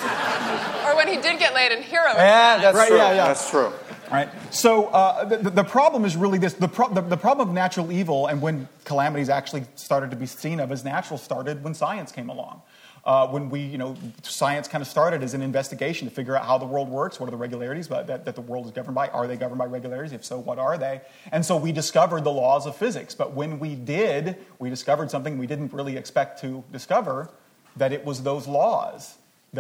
Or when he did get laid in Hero. Yeah, that's right, true. Yeah. That's true. Right. So the problem is really this: the problem of natural evil, and when calamities actually started to be seen of as natural, started when science came along. When science kind of started as an investigation to figure out how the world works, what are the regularities that the world is governed by? Are they governed by regularities? If so, what are they? And so we discovered the laws of physics. But when we discovered something we didn't really expect to discover, that it was those laws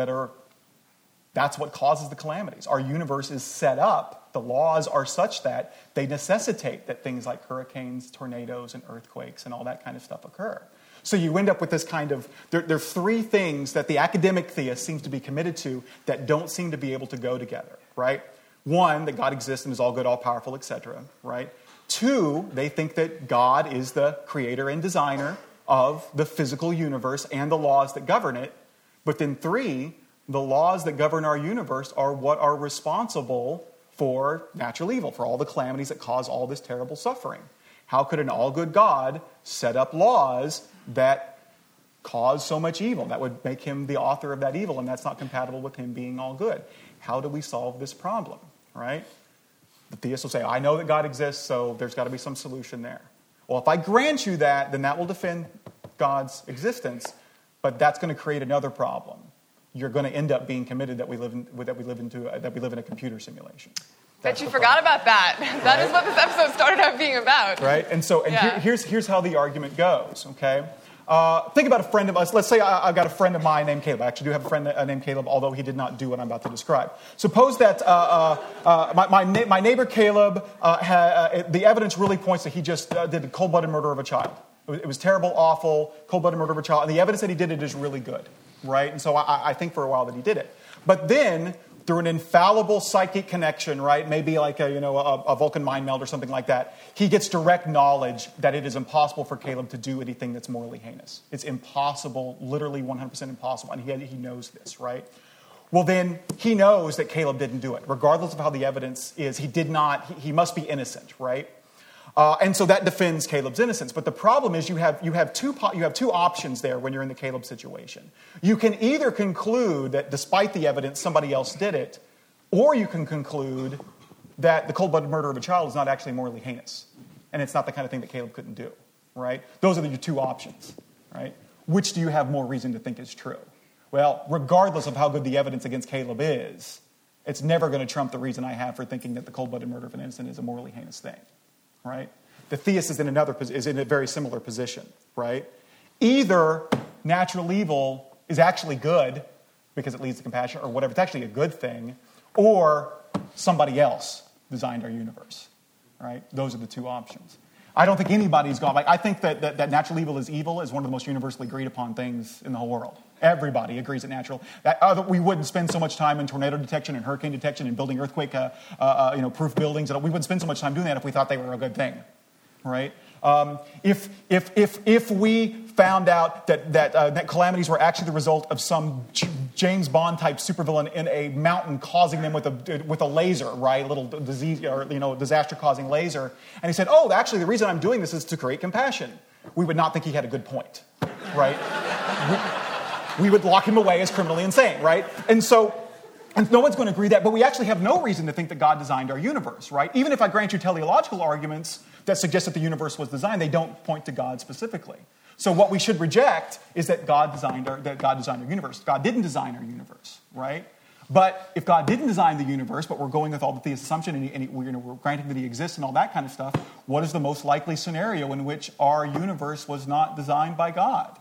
that's what causes the calamities. Our universe is set up, the laws are such that they necessitate that things like hurricanes, tornadoes, and earthquakes and all that kind of stuff occur. So you end up with this kind of, there are three things that the academic theist seems to be committed to that don't seem to be able to go together, right? One, that God exists and is all good, all powerful, etc., right? Two, they think that God is the creator and designer of the physical universe and the laws that govern it. But then three, the laws that govern our universe are what are responsible for natural evil, for all the calamities that cause all this terrible suffering. How could an all-good God set up laws that cause so much evil. That would make him the author of that evil, and that's not compatible with him being all good. How do we solve this problem, right? The theist will say, I know that God exists, so there's got to be some solution there. Well, if I grant you that, then that will defend God's existence, but that's going to create another problem. You're going to end up being committed that we live in a computer simulation. Bet you forgot about that. That is what this episode started out being about. Right? And so here's how the argument goes, okay? Think about a friend of us. Let's say I've got a friend of mine named Caleb. I actually do have a friend named Caleb, although he did not do what I'm about to describe. Suppose that my neighbor Caleb, the evidence really points that he just did the cold-blooded murder of a child. It was terrible, awful, cold-blooded murder of a child, and the evidence that he did it is really good, right? And so I think for a while that he did it. But then, through an infallible psychic connection, right? Maybe like a Vulcan mind meld or something like that. He gets direct knowledge that it is impossible for Caleb to do anything that's morally heinous. It's impossible, literally 100% impossible, and he knows this, right? Well, then he knows that Caleb didn't do it, regardless of how the evidence is. He did not. He must be innocent, right? And so that defends Caleb's innocence. But the problem is you have two options there when you're in the Caleb situation. You can either conclude that despite the evidence, somebody else did it, or you can conclude that the cold-blooded murder of a child is not actually morally heinous, and it's not the kind of thing that Caleb couldn't do, right? Those are your two options, right? Which do you have more reason to think is true? Well, regardless of how good the evidence against Caleb is, it's never going to trump the reason I have for thinking that the cold-blooded murder of an innocent is a morally heinous thing. Right? The theist is in a very similar position, right? Either natural evil is actually good because it leads to compassion or whatever, it's actually a good thing, or somebody else designed our universe, right? Those are the two options. I don't think anybody's gone. I think that natural evil is one of the most universally agreed upon things in the whole world. Everybody agrees that natural. We wouldn't spend so much time in tornado detection and hurricane detection and building earthquake proof buildings. We wouldn't spend so much time doing that if we thought they were a good thing, right? If we found out that calamities were actually the result of some James Bond type supervillain in a mountain causing them with a laser, right, a little disease or disaster causing laser, and he said, "Oh, actually, the reason I'm doing this is to create compassion," we would not think he had a good point, right? We would lock him away as criminally insane, right? And no one's going to agree that, but we actually have no reason to think that God designed our universe, right? Even if I grant you teleological arguments that suggest that the universe was designed, they don't point to God specifically. So what we should reject is that God designed our universe. God didn't design our universe, right? But if God didn't design the universe, but we're going with all the theist assumption and we're granting that he exists and all that kind of stuff, what is the most likely scenario in which our universe was not designed by God?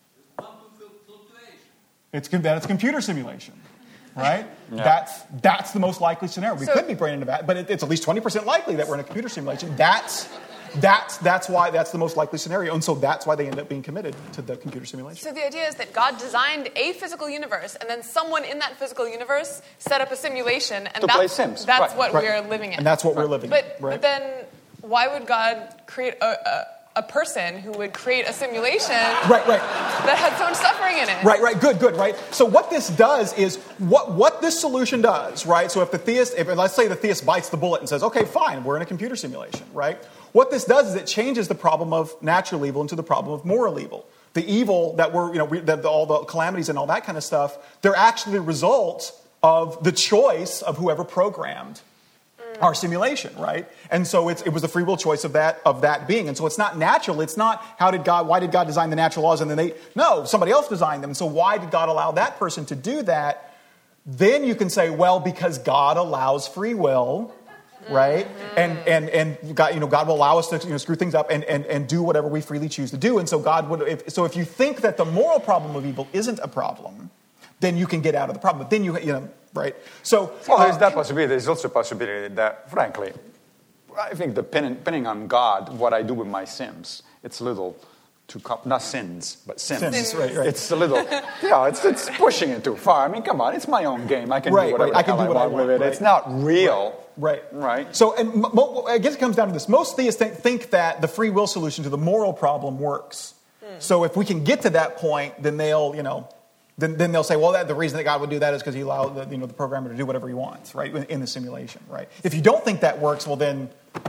It's computer simulation, right? Yeah. That's the most likely scenario. We could be brain into that, but it's at least 20% likely that we're in a computer simulation. That's why that's the most likely scenario, and so that's why they end up being committed to the computer simulation. So the idea is that God designed a physical universe, and then someone in that physical universe set up a simulation, and play Sims. That's what we're living in. And that's what we're living in. But then, why would God create a person who would create a simulation that had so much suffering in it? Right, good, right? So what this does is, what this solution does, right? So if let's say the theist bites the bullet and says, okay, fine, we're in a computer simulation, right? What this does is it changes the problem of natural evil into the problem of moral evil. The evil that all the calamities and all that kind of stuff, they're actually the result of the choice of whoever programmed our simulation, right? And so it was the free will choice of that being. And so it's not natural. It's not why did God design the natural laws and then somebody else designed them. And so why did God allow that person to do that? Then you can say, well, because God allows free will, right? And God will allow us to screw things up and do whatever we freely choose to do. And so if you think that the moral problem of evil isn't a problem, then you can get out of the problem. But then right? So, there's that possibility. There's also a possibility that, frankly, I think depending on God, what I do with my Sims, it's a little too not sins, but Sims. Right. It's a little, it's pushing it too far. I mean, come on, it's my own game. I can do whatever I want with it. Right. It's not real. Right. So, and I guess it comes down to this. Most theists think that the free will solution to the moral problem works. So if we can get to that point, then then they'll say, well, the reason that God would do that is because he allowed the programmer to do whatever he wants, right, in the simulation, right? If you don't think that works, well, then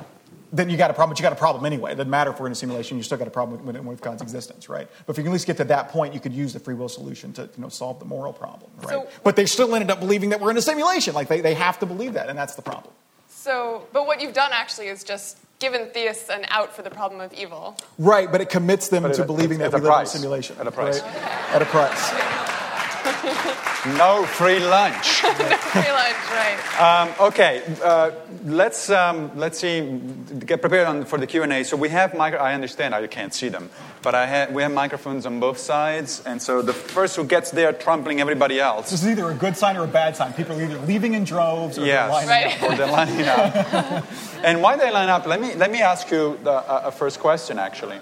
then you got a problem. But you got a problem anyway. It doesn't matter if we're in a simulation. You still got a problem with God's existence, right? But if you can at least get to that point, you could use the free will solution to solve the moral problem, right? But they still ended up believing that we're in a simulation. Like they have to believe that, and that's the problem. But what you've done actually is just given theists an out for the problem of evil. Right, but it commits them to believing that we live in a simulation. At a price. Right? At a price. No free lunch. No free lunch, right. Okay, let's see, get prepared for the Q&A. So we have, I understand how you can't see them, but we have microphones on both sides, and so the first who gets there trampling everybody else. This is either a good sign or a bad sign. People are either leaving in droves or they're lining up. Or they're lining up. And why they line up, let me ask you a first question, actually.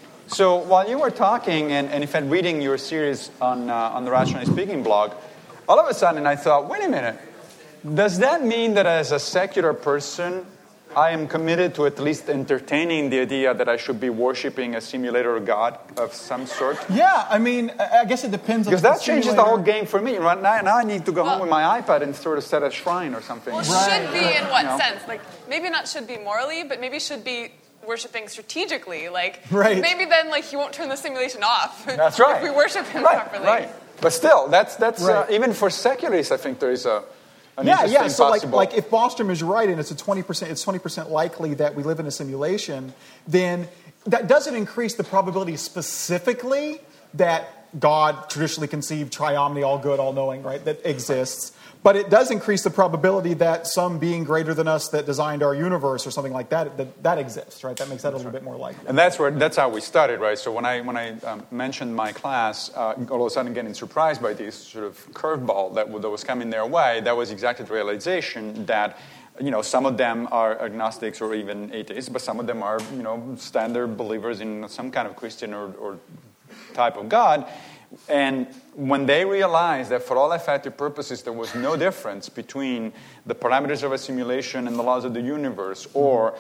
So while you were talking, and in fact reading your series on the Rationally Speaking blog, all of a sudden I thought, wait a minute, does that mean that as a secular person, I am committed to at least entertaining the idea that I should be worshiping a simulator god of some sort? Yeah, I mean, I guess it depends on because that changes the whole game for me. Right now I need to go home with my iPad and sort of set a shrine or something. Well, should be in what sense? Like, maybe not should be morally, but maybe should be worshiping strategically. Like, maybe then you won't turn the simulation off. That's right. If we worship him properly. Right. But still, that's even for secularists, I think there is an interesting so possible. like if Bostrom is right and it's 20% likely that we live in a simulation, then that doesn't increase the probability specifically that God, traditionally conceived, triomni, all good, all knowing, right, that exists. But it does increase the probability that some being greater than us that designed our universe or something like that exists, right? That makes that a little bit more likely. And that's how we started, right? So when I mentioned my class, all of a sudden getting surprised by this sort of curveball that was coming their way, that was exactly the realization that some of them are agnostics or even atheists, but some of them are standard believers in some kind of Christian or type of God. And when they realized that for all effective purposes there was no difference between the parameters of a simulation and the laws of the universe, or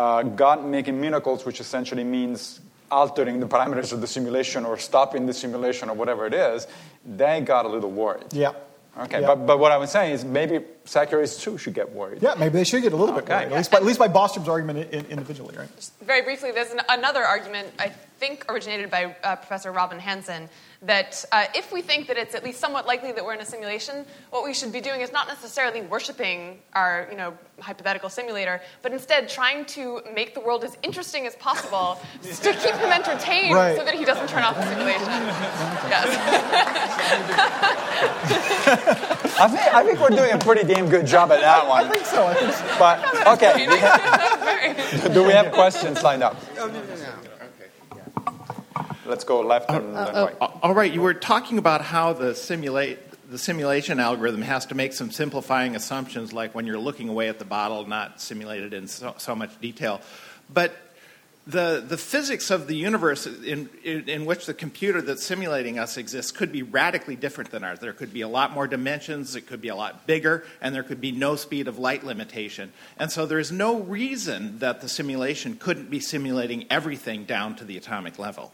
God making miracles, which essentially means altering the parameters of the simulation or stopping the simulation or whatever it is, they got a little worried. Yeah. Okay, yeah. But what I was saying is maybe secularists too should get worried. Yeah, maybe they should get a little bit worried, at least by Bostrom's argument individually, right? Just very briefly, there's another argument, I think originated by Professor Robin Hanson, that if we think that it's at least somewhat likely that we're in a simulation, what we should be doing is not necessarily worshiping our hypothetical simulator, but instead trying to make the world as interesting as possible to keep him entertained so that he doesn't turn off the simulation. Yes. I think we're doing a pretty damn good job at that one. I think so. But, okay. Do we have questions lined up? Oh, no. Let's go left and then right. All right, you were talking about how the simulation algorithm has to make some simplifying assumptions, like when you're looking away at the bottle, not simulated in so much detail. But the physics of the universe in which the computer that's simulating us exists could be radically different than ours. There could be a lot more dimensions, it could be a lot bigger, and there could be no speed of light limitation. And so there's no reason that the simulation couldn't be simulating everything down to the atomic level.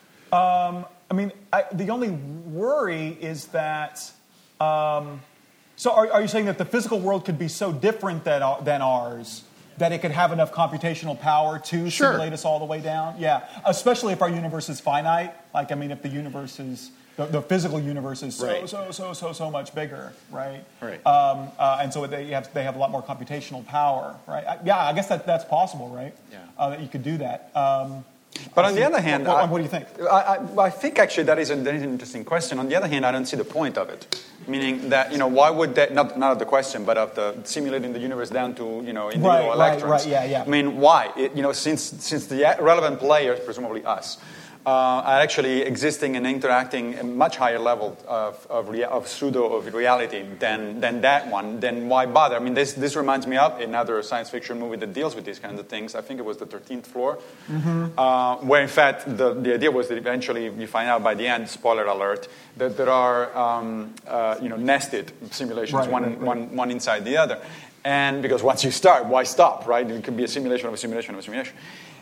The only worry is that. So, are you saying that the physical world could be so different than ours that it could have enough computational power to simulate us all the way down? Yeah, especially if our universe is finite. If the universe is the physical universe is so much bigger, right? Right. And so they have a lot more computational power, right? I guess that's possible, right? Yeah. That you could do that. But on the other hand, what do you think? I think actually that is an interesting question. On the other hand, I don't see the point of it. Meaning that why would that not of the question, but of the simulating the universe down to individual electrons. Right. Yeah. I mean, why? Since the relevant players, presumably us, are actually existing and interacting at a much higher level of pseudo reality than that one, then why bother? I mean, this reminds me of another science fiction movie that deals with these kinds of things. I think it was The 13th Floor, where in fact the idea was that eventually you find out by the end, spoiler alert, that there are nested simulations, one inside the other. And because once you start, why stop, right? It could be a simulation of a simulation of a simulation.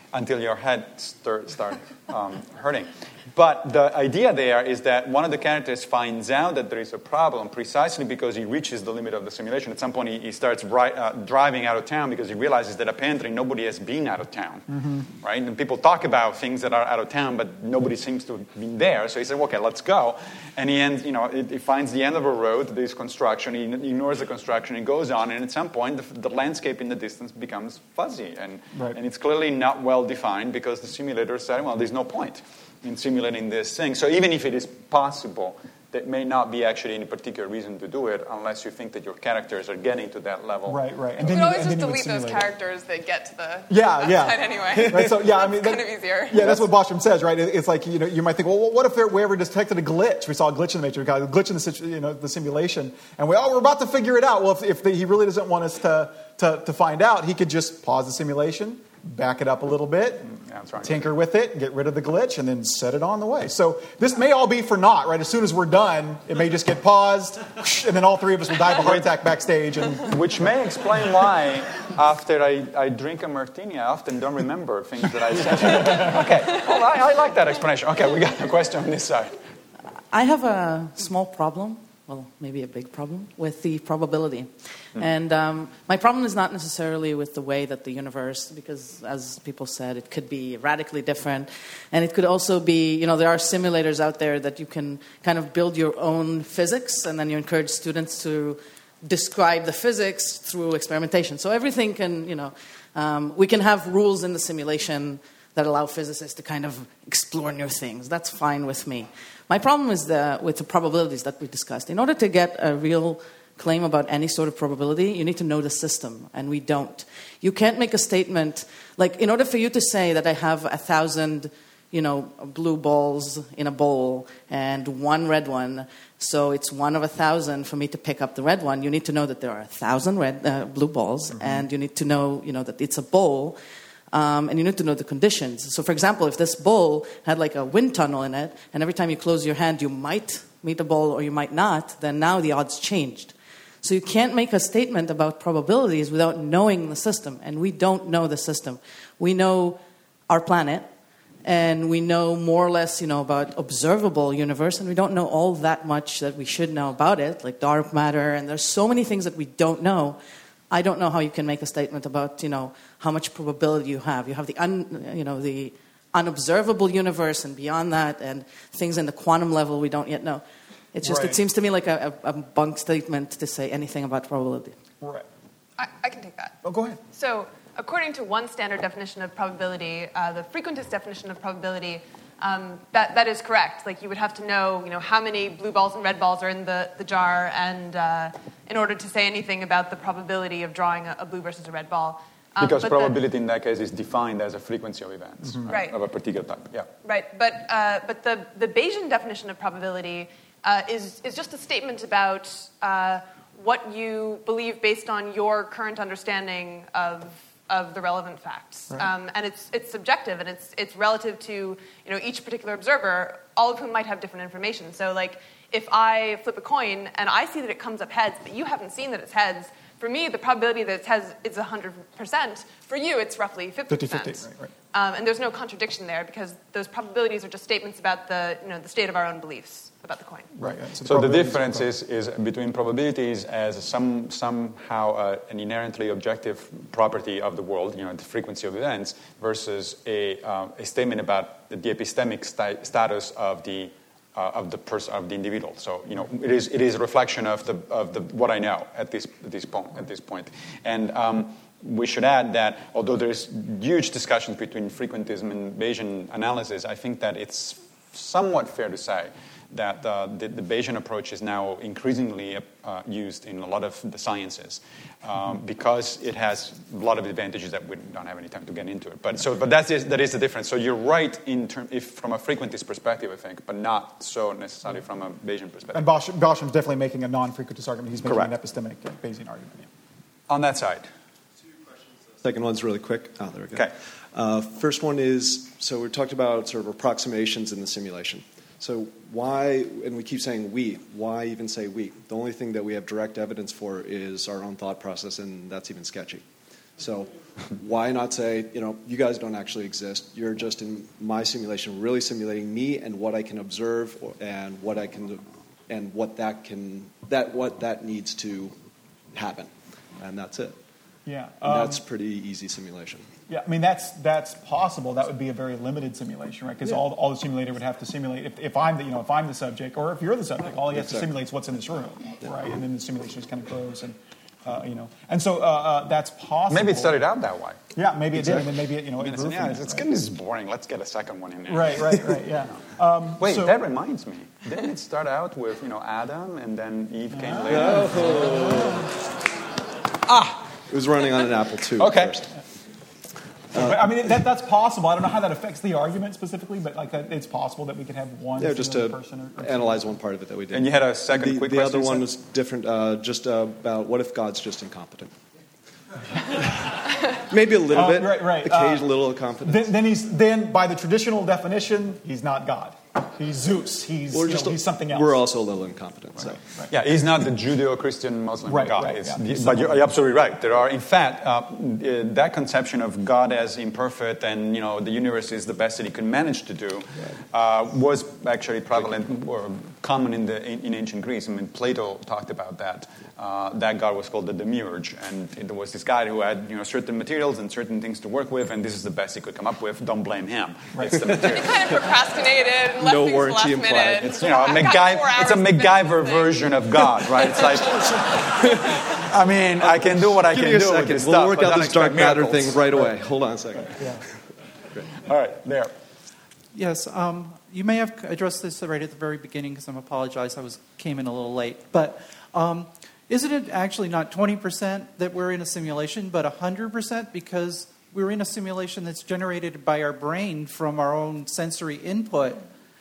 until your head starts hurting. But the idea there is that one of the characters finds out that there is a problem precisely because he reaches the limit of the simulation. At some point, he starts driving out of town because he realizes that apparently nobody has been out of town, right? And people talk about things that are out of town, but nobody seems to have been there. So he said, okay, let's go. And he finds the end of a road, there's construction, he ignores the construction, he goes on, and at some point, the landscape in the distance becomes fuzzy. And it's clearly not well defined because the simulator said, well, there's no point in simulating this thing. So even if it is possible, there may not be actually any particular reason to do it unless you think that your characters are getting to that level. Right. And you can always just delete those characters that get to the side anyway. Right, so, yeah, that's kind of easier. Yeah, that's what Bostrom says, right? It's like, you might think, well, what if we ever detected a glitch? We saw a glitch in the Matrix, a glitch in the simulation, and we're about to figure it out. Well, if he really doesn't want us to find out, he could just pause the simulation, back it up a little bit, tinker with it, get rid of the glitch, and then set it on the way. So this may all be for naught, right? As soon as we're done, it may just get paused, and then all three of us will die of a heart attack backstage. Which may explain why, after I drink a martini, I often don't remember things that I said. Okay, well, I like that explanation. Okay, we got a question on this side. I have a small problem. Well, maybe a big problem, with the probability. And my problem is not necessarily with the way that the universe, because as people said, it could be radically different. And it could also be, there are simulators out there that you can kind of build your own physics, and then you encourage students to describe the physics through experimentation. So everything can, we can have rules in the simulation that allow physicists to kind of explore new things. That's fine with me. My problem is with the probabilities that we discussed. In order to get a real claim about any sort of probability, you need to know the system, and we don't. You can't make a statement, like in order for you to say that I have 1,000, blue balls in a bowl and one red one, so it's 1 of 1,000 for me to pick up the red one, you need to know that there are 1,000 blue balls, and you need to know, that it's a bowl. And you need to know the conditions. So, for example, if this bowl had like a wind tunnel in it, and every time you close your hand, you might meet a bowl or you might not, then now the odds changed. So you can't make a statement about probabilities without knowing the system, and we don't know the system. We know our planet, and we know more or less, about observable universe, and we don't know all that much that we should know about it, like dark matter, and there's so many things that we don't know. I don't know how you can make a statement about, how much probability you have. You have the unobservable universe, and beyond that, and things in the quantum level we don't yet know. It's just, It seems to me like a bunk statement to say anything about probability. Right. I can take that. Oh, go ahead. So, according to one standard definition of probability, the frequentist definition of probability, that is correct. Like, you would have to know, how many blue balls and red balls are in the jar, and in order to say anything about the probability of drawing a blue versus a red ball. Because probability in that case is defined as a frequency of events of a particular type. Yeah. Right, but the Bayesian definition of probability is just a statement about what you believe based on your current understanding of the relevant facts, and it's subjective, and it's relative to each particular observer, all of whom might have different information. So, like, if I flip a coin and I see that it comes up heads, but you haven't seen that it's heads, for me the probability that it's heads is 100%. For you, it's roughly 50%. Right. And there's no contradiction there because those probabilities are just statements about the state of our own beliefs about the coin. Right. So the difference is between probabilities as somehow an inherently objective property of the world, the frequency of events, versus a statement about the epistemic status of the individual. So it is a reflection of the what I know at this point. And we should add that although there's huge discussions between frequentism and Bayesian analysis, I think that it's somewhat fair to say that the Bayesian approach is now increasingly used in a lot of the sciences because it has a lot of advantages that we don't have any time to get into it. But that is the difference. So you're right if from a frequentist perspective, I think, but not so necessarily from a Bayesian perspective. And Bostrom's definitely making a non-frequentist argument. He's making Correct. an epistemic Bayesian argument. Yeah. On that side. Second one's really quick. Oh, there we go. Okay. First one is, so we talked about sort of approximations in the simulation. So why, and we keep saying we, why even say we? The only thing that we have direct evidence for is our own thought process, and that's even sketchy. So why not say, you guys don't actually exist. You're just in my simulation, really simulating me and what I can observe and what I can do, and what that needs to happen, and that's it. Yeah, and that's pretty easy simulation. Yeah, I mean that's possible. That would be a very limited simulation, right? Because all the simulator would have to simulate if I'm the subject, or if you're the subject, all he has to simulate is what's in this room, right? And then the simulation just kind of grows, and and so that's possible. Maybe it started out that way. Yeah, maybe it did, and then maybe it grew from it's that, this is boring. Let's get a second one in there. Right, yeah. Wait, that reminds me. Didn't it start out with Adam, and then Eve came later? It was running on an Apple II first. I mean, that's possible. I don't know how that affects the argument specifically, but it's possible that we could have one just to person or analyze one part of it that we did. And you had a second quick question? The other one was different, just about what if God's just incompetent? Maybe a little bit, right. Occasional little incompetence. Then by the traditional definition, he's not God. He's Zeus. He's something else. We're also a little incompetent. So. Right. Yeah, he's not the Judeo-Christian Muslim God. Right, but you're absolutely right. There are, in fact, that conception of God as imperfect and the universe is the best that he could manage to do was actually prevalent or common in ancient Greece. I mean, Plato talked about that. That God was called the Demiurge, and there was this guy who had certain materials and certain things to work with, and this is the best he could come up with. Don't blame him. Right. It's the material. He kind of procrastinated. And left No things warranty last implied. minute. It's it's a MacGyver version of God, right? It's like, I mean, I can do what I can do with this We'll stuff. work out this dark matter thing right away. Hold on a second. Yeah. All right, there. Yes, you may have addressed this right at the very beginning, because I apologize, came in a little late. But isn't it actually not 20% that we're in a simulation, but 100%, because we're in a simulation that's generated by our brain from our own sensory input?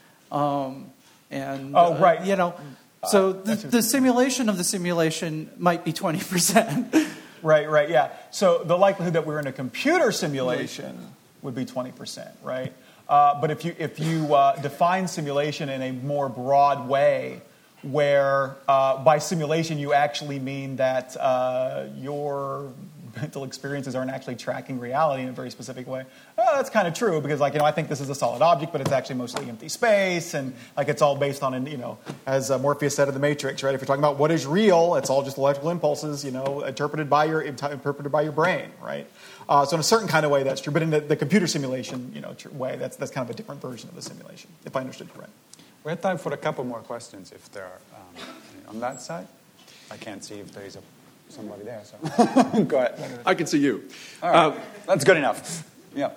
Right. So the simulation of the simulation might be 20%. Right, yeah. So the likelihood that we're in a computer simulation would be 20%, right? But if you define simulation in a more broad way, where by simulation you actually mean that your mental experiences aren't actually tracking reality in a very specific way. That's kind of true, because I think this is a solid object, but it's actually mostly empty space, and it's all based on as Morpheus said in The Matrix, right? If you're talking about what is real, it's all just electrical impulses, interpreted by your brain, right? So in a certain kind of way, that's true. But in the computer simulation, way, that's kind of a different version of the simulation, if I understood you right. We have time for a couple more questions, if there are on that side. I can't see if there is somebody there, so go ahead. I can see you. All right. That's good enough. Yeah.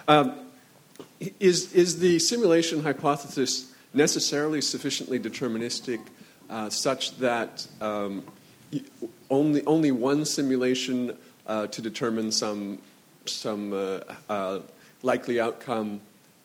Is the simulation hypothesis necessarily sufficiently deterministic such that only one simulation to determine some likely outcome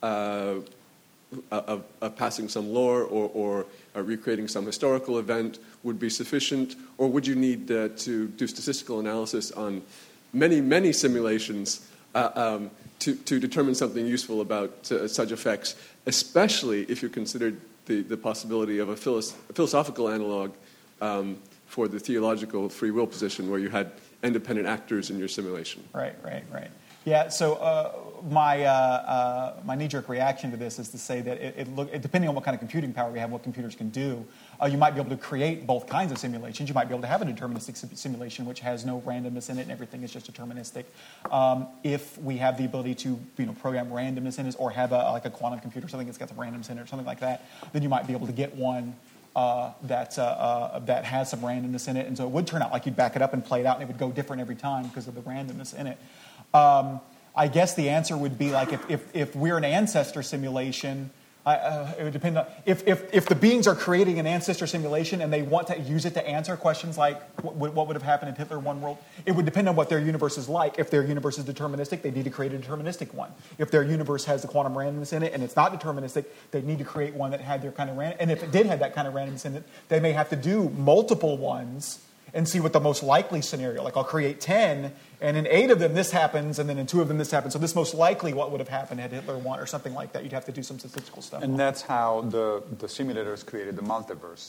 of passing some law or recreating some historical event would be sufficient, or would you need to do statistical analysis on many simulations to determine something useful about such effects, especially if you considered the possibility of a philosophical analog for the theological free will position, where you had independent actors in your simulation? Right. Yeah, so my knee-jerk reaction to this is to say that depending on what kind of computing power we have, what computers can do, you might be able to create both kinds of simulations. You might be able to have a deterministic simulation which has no randomness in it and everything is just deterministic. If we have the ability to program randomness in it, or have a quantum computer or something that's got the randomness in it or something like that, then you might be able to get one that has some randomness in it, and so it would turn out like you'd back it up and play it out, and it would go different every time because of the randomness in it. I guess the answer would be like if we're an ancestor simulation, it would depend on if the beings are creating an ancestor simulation and they want to use it to answer questions like what would have happened if Hitler won world. It would depend on what their universe is like. If their universe is deterministic, they need to create a deterministic one. If their universe has the quantum randomness in it and it's not deterministic, they need to create one that had their kind of random. And if it did have that kind of randomness in it, they may have to do multiple ones and see what the most likely scenario. Like I'll create 10, and in 8 of them this happens, and then in 2 of them this happens. So this most likely what would have happened had Hitler won, or something like that. You'd have to do some statistical stuff. And that's how the simulators created the multiverse.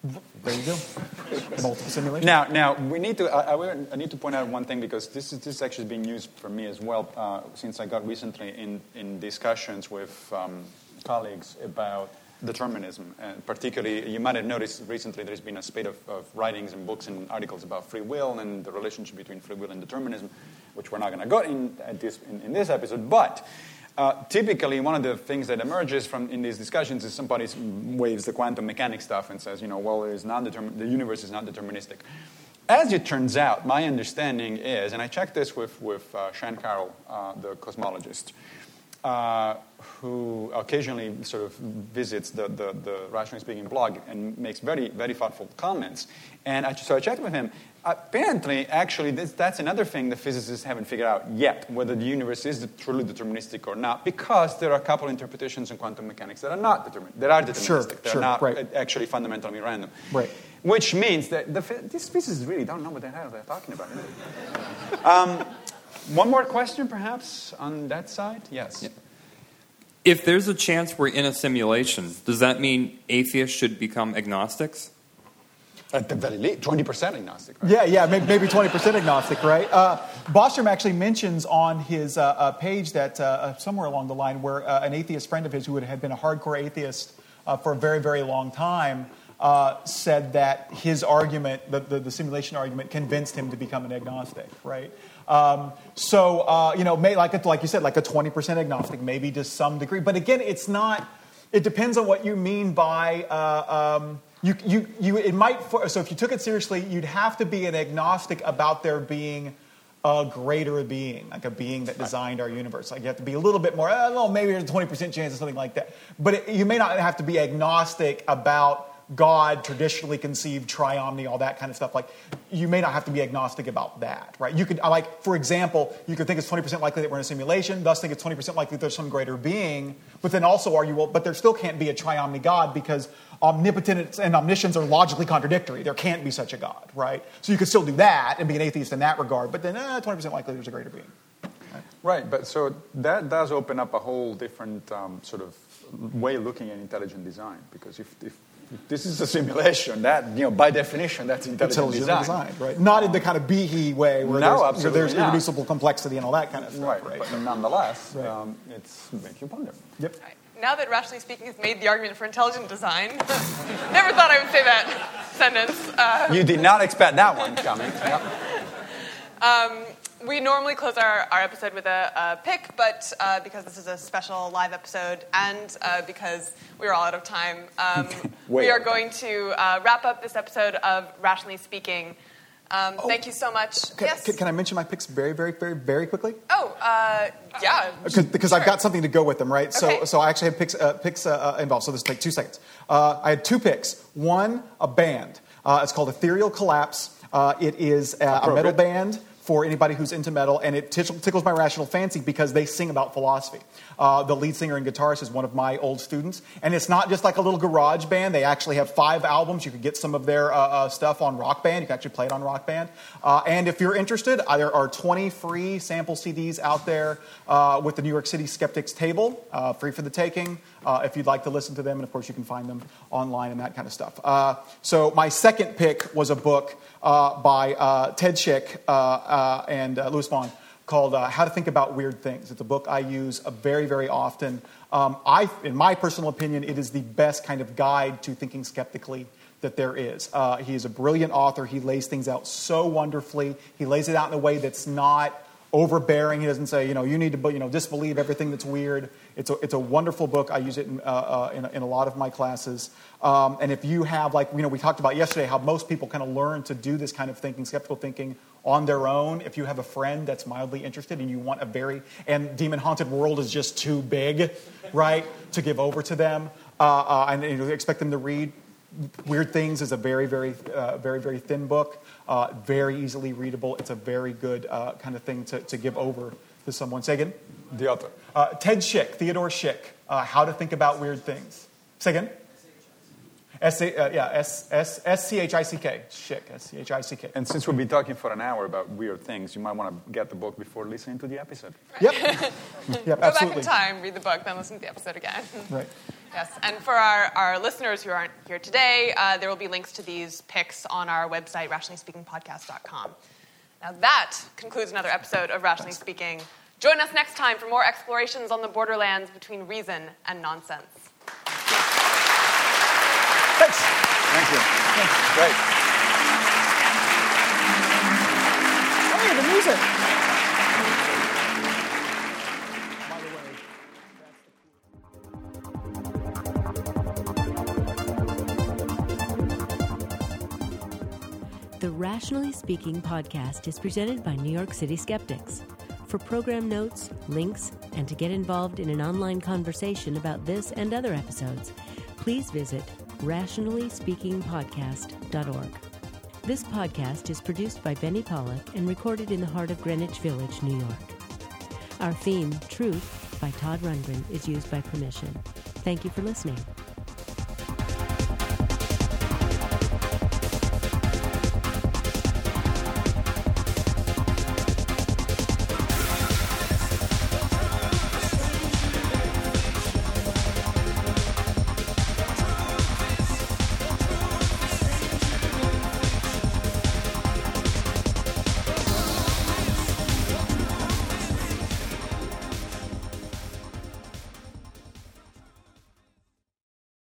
There you go. Multiple simulation. Now we need to. I need to point out one thing, because this is actually being used for me as well, since I got recently in discussions with colleagues about determinism, and particularly, you might have noticed recently there's been a spate of writings and books and articles about free will and the relationship between free will and determinism, which we're not going to go in this episode. But typically, one of the things that emerges in these discussions is somebody waves the quantum mechanics stuff and says, well, the universe is not deterministic. As it turns out, my understanding is, and I checked this with Sean Carroll, the cosmologist, who occasionally sort of visits the Rationally Speaking blog and makes very, very thoughtful comments. And so I checked with him. Apparently, actually, that's another thing the physicists haven't figured out yet, whether the universe is truly deterministic or not, because there are a couple interpretations in quantum mechanics that are not deterministic. They're not actually fundamentally random. Right. Which means that these physicists really don't know what the hell they're talking about. One more question, perhaps, on that side? Yes. Yeah. If there's a chance we're in a simulation, does that mean atheists should become agnostics? At the very least, 20% agnostic. Right? Yeah, maybe 20% agnostic, right? Bostrom actually mentions on his page that somewhere along the line where an atheist friend of his who had been a hardcore atheist for a very, very long time said that his argument, the simulation argument, convinced him to become an agnostic, right? Like you said, like a 20% agnostic, maybe to some degree. But again, it's not. It depends on what you mean by. So if you took it seriously, you'd have to be an agnostic about there being a greater being, like a being that designed our universe. Like you have to be a little bit more. I don't know, maybe there's a 20% chance of something like that. But you may not have to be agnostic about God, traditionally conceived triomny, all that kind of stuff. Like, you may not have to be agnostic about that, right? You could, for example, you could think it's 20% likely that we're in a simulation, thus think it's 20% likely that there's some greater being, but then also argue, well, but there still can't be a triomny God because omnipotence and omniscience are logically contradictory. There can't be such a God, right? So you could still do that and be an atheist in that regard, but then 20% likely there's a greater being. Right, but so that does open up a whole different sort of way of looking at intelligent design, because if this is a simulation, that, by definition, that's intelligent design. Right? Not in the kind of Behe way where there's irreducible complexity and all that kind of stuff. Right? But nonetheless, it's make you ponder. Yep. Right. Now that Rationally Speaking has made the argument for intelligent design, never thought I would say that sentence. You did not expect that one coming. Yep. We normally close our episode with a pick, but because this is a special live episode and because we're all out of time, we are going to wrap up this episode of Rationally Speaking. Thank you so much. Can I mention my picks very, very, very, very quickly? Yeah. Because I've got something to go with them, right? Okay. So I actually have picks involved, so this will take 2 seconds. I had 2 picks. One, a band. It's called Ethereal Collapse. It is a metal band for anybody who's into metal, and it tickles my rational fancy because they sing about philosophy. The lead singer and guitarist is one of my old students, and it's not just like a little garage band. They actually have 5 albums. You can get some of their stuff on Rock Band. You can actually play it on Rock Band. And if you're interested, there are 20 free sample CDs out there with the New York City Skeptics table, free for the taking, if you'd like to listen to them. And, of course, you can find them online and that kind of stuff. So my second pick was a book by Ted Schick and Louis Vaughn called How to Think About Weird Things. It's a book I use very, very often. In my personal opinion, it is the best kind of guide to thinking skeptically that there is. He is a brilliant author. He lays things out so wonderfully. He lays it out in a way that's not overbearing. He doesn't say, you need to disbelieve everything that's weird. It's a wonderful book. I use it in a lot of my classes. And if you have, we talked about yesterday how most people kind of learn to do this kind of thinking, skeptical thinking, on their own. If you have a friend that's mildly interested and you want and Demon Haunted World is just too big, right, to give over to them, and you expect them to read. Weird Things is a very, very, very, very thin book, very easily readable. It's a very good kind of thing to give over to someone. Say again? The author. Ted Schick, Theodore Schick, How to Think About Weird Things. Say again? S-C-H-I-C-K. Schick, S-C-H-I-C-K. And since we'll be talking for an hour about weird things, you might want to get the book before listening to the episode. Yep. Yep, Go absolutely. back in time, read the book, then listen to the episode again. Right. Yes, and for our listeners who aren't here today, there will be links to these pics on our website, rationallyspeakingpodcast.com. Now that concludes another episode of Rationally Speaking. Join us next time for more explorations on the borderlands between reason and nonsense. Thanks. Thank you. Thanks. Great. Hey, the music. The Rationally Speaking podcast is presented by New York City Skeptics. For program notes, links, and to get involved in an online conversation about this and other episodes, please visit rationallyspeakingpodcast.org. This podcast is produced by Benny Pollack and recorded in the heart of Greenwich Village, New York. Our theme, Truth, by Todd Rundgren, is used by permission. Thank you for listening.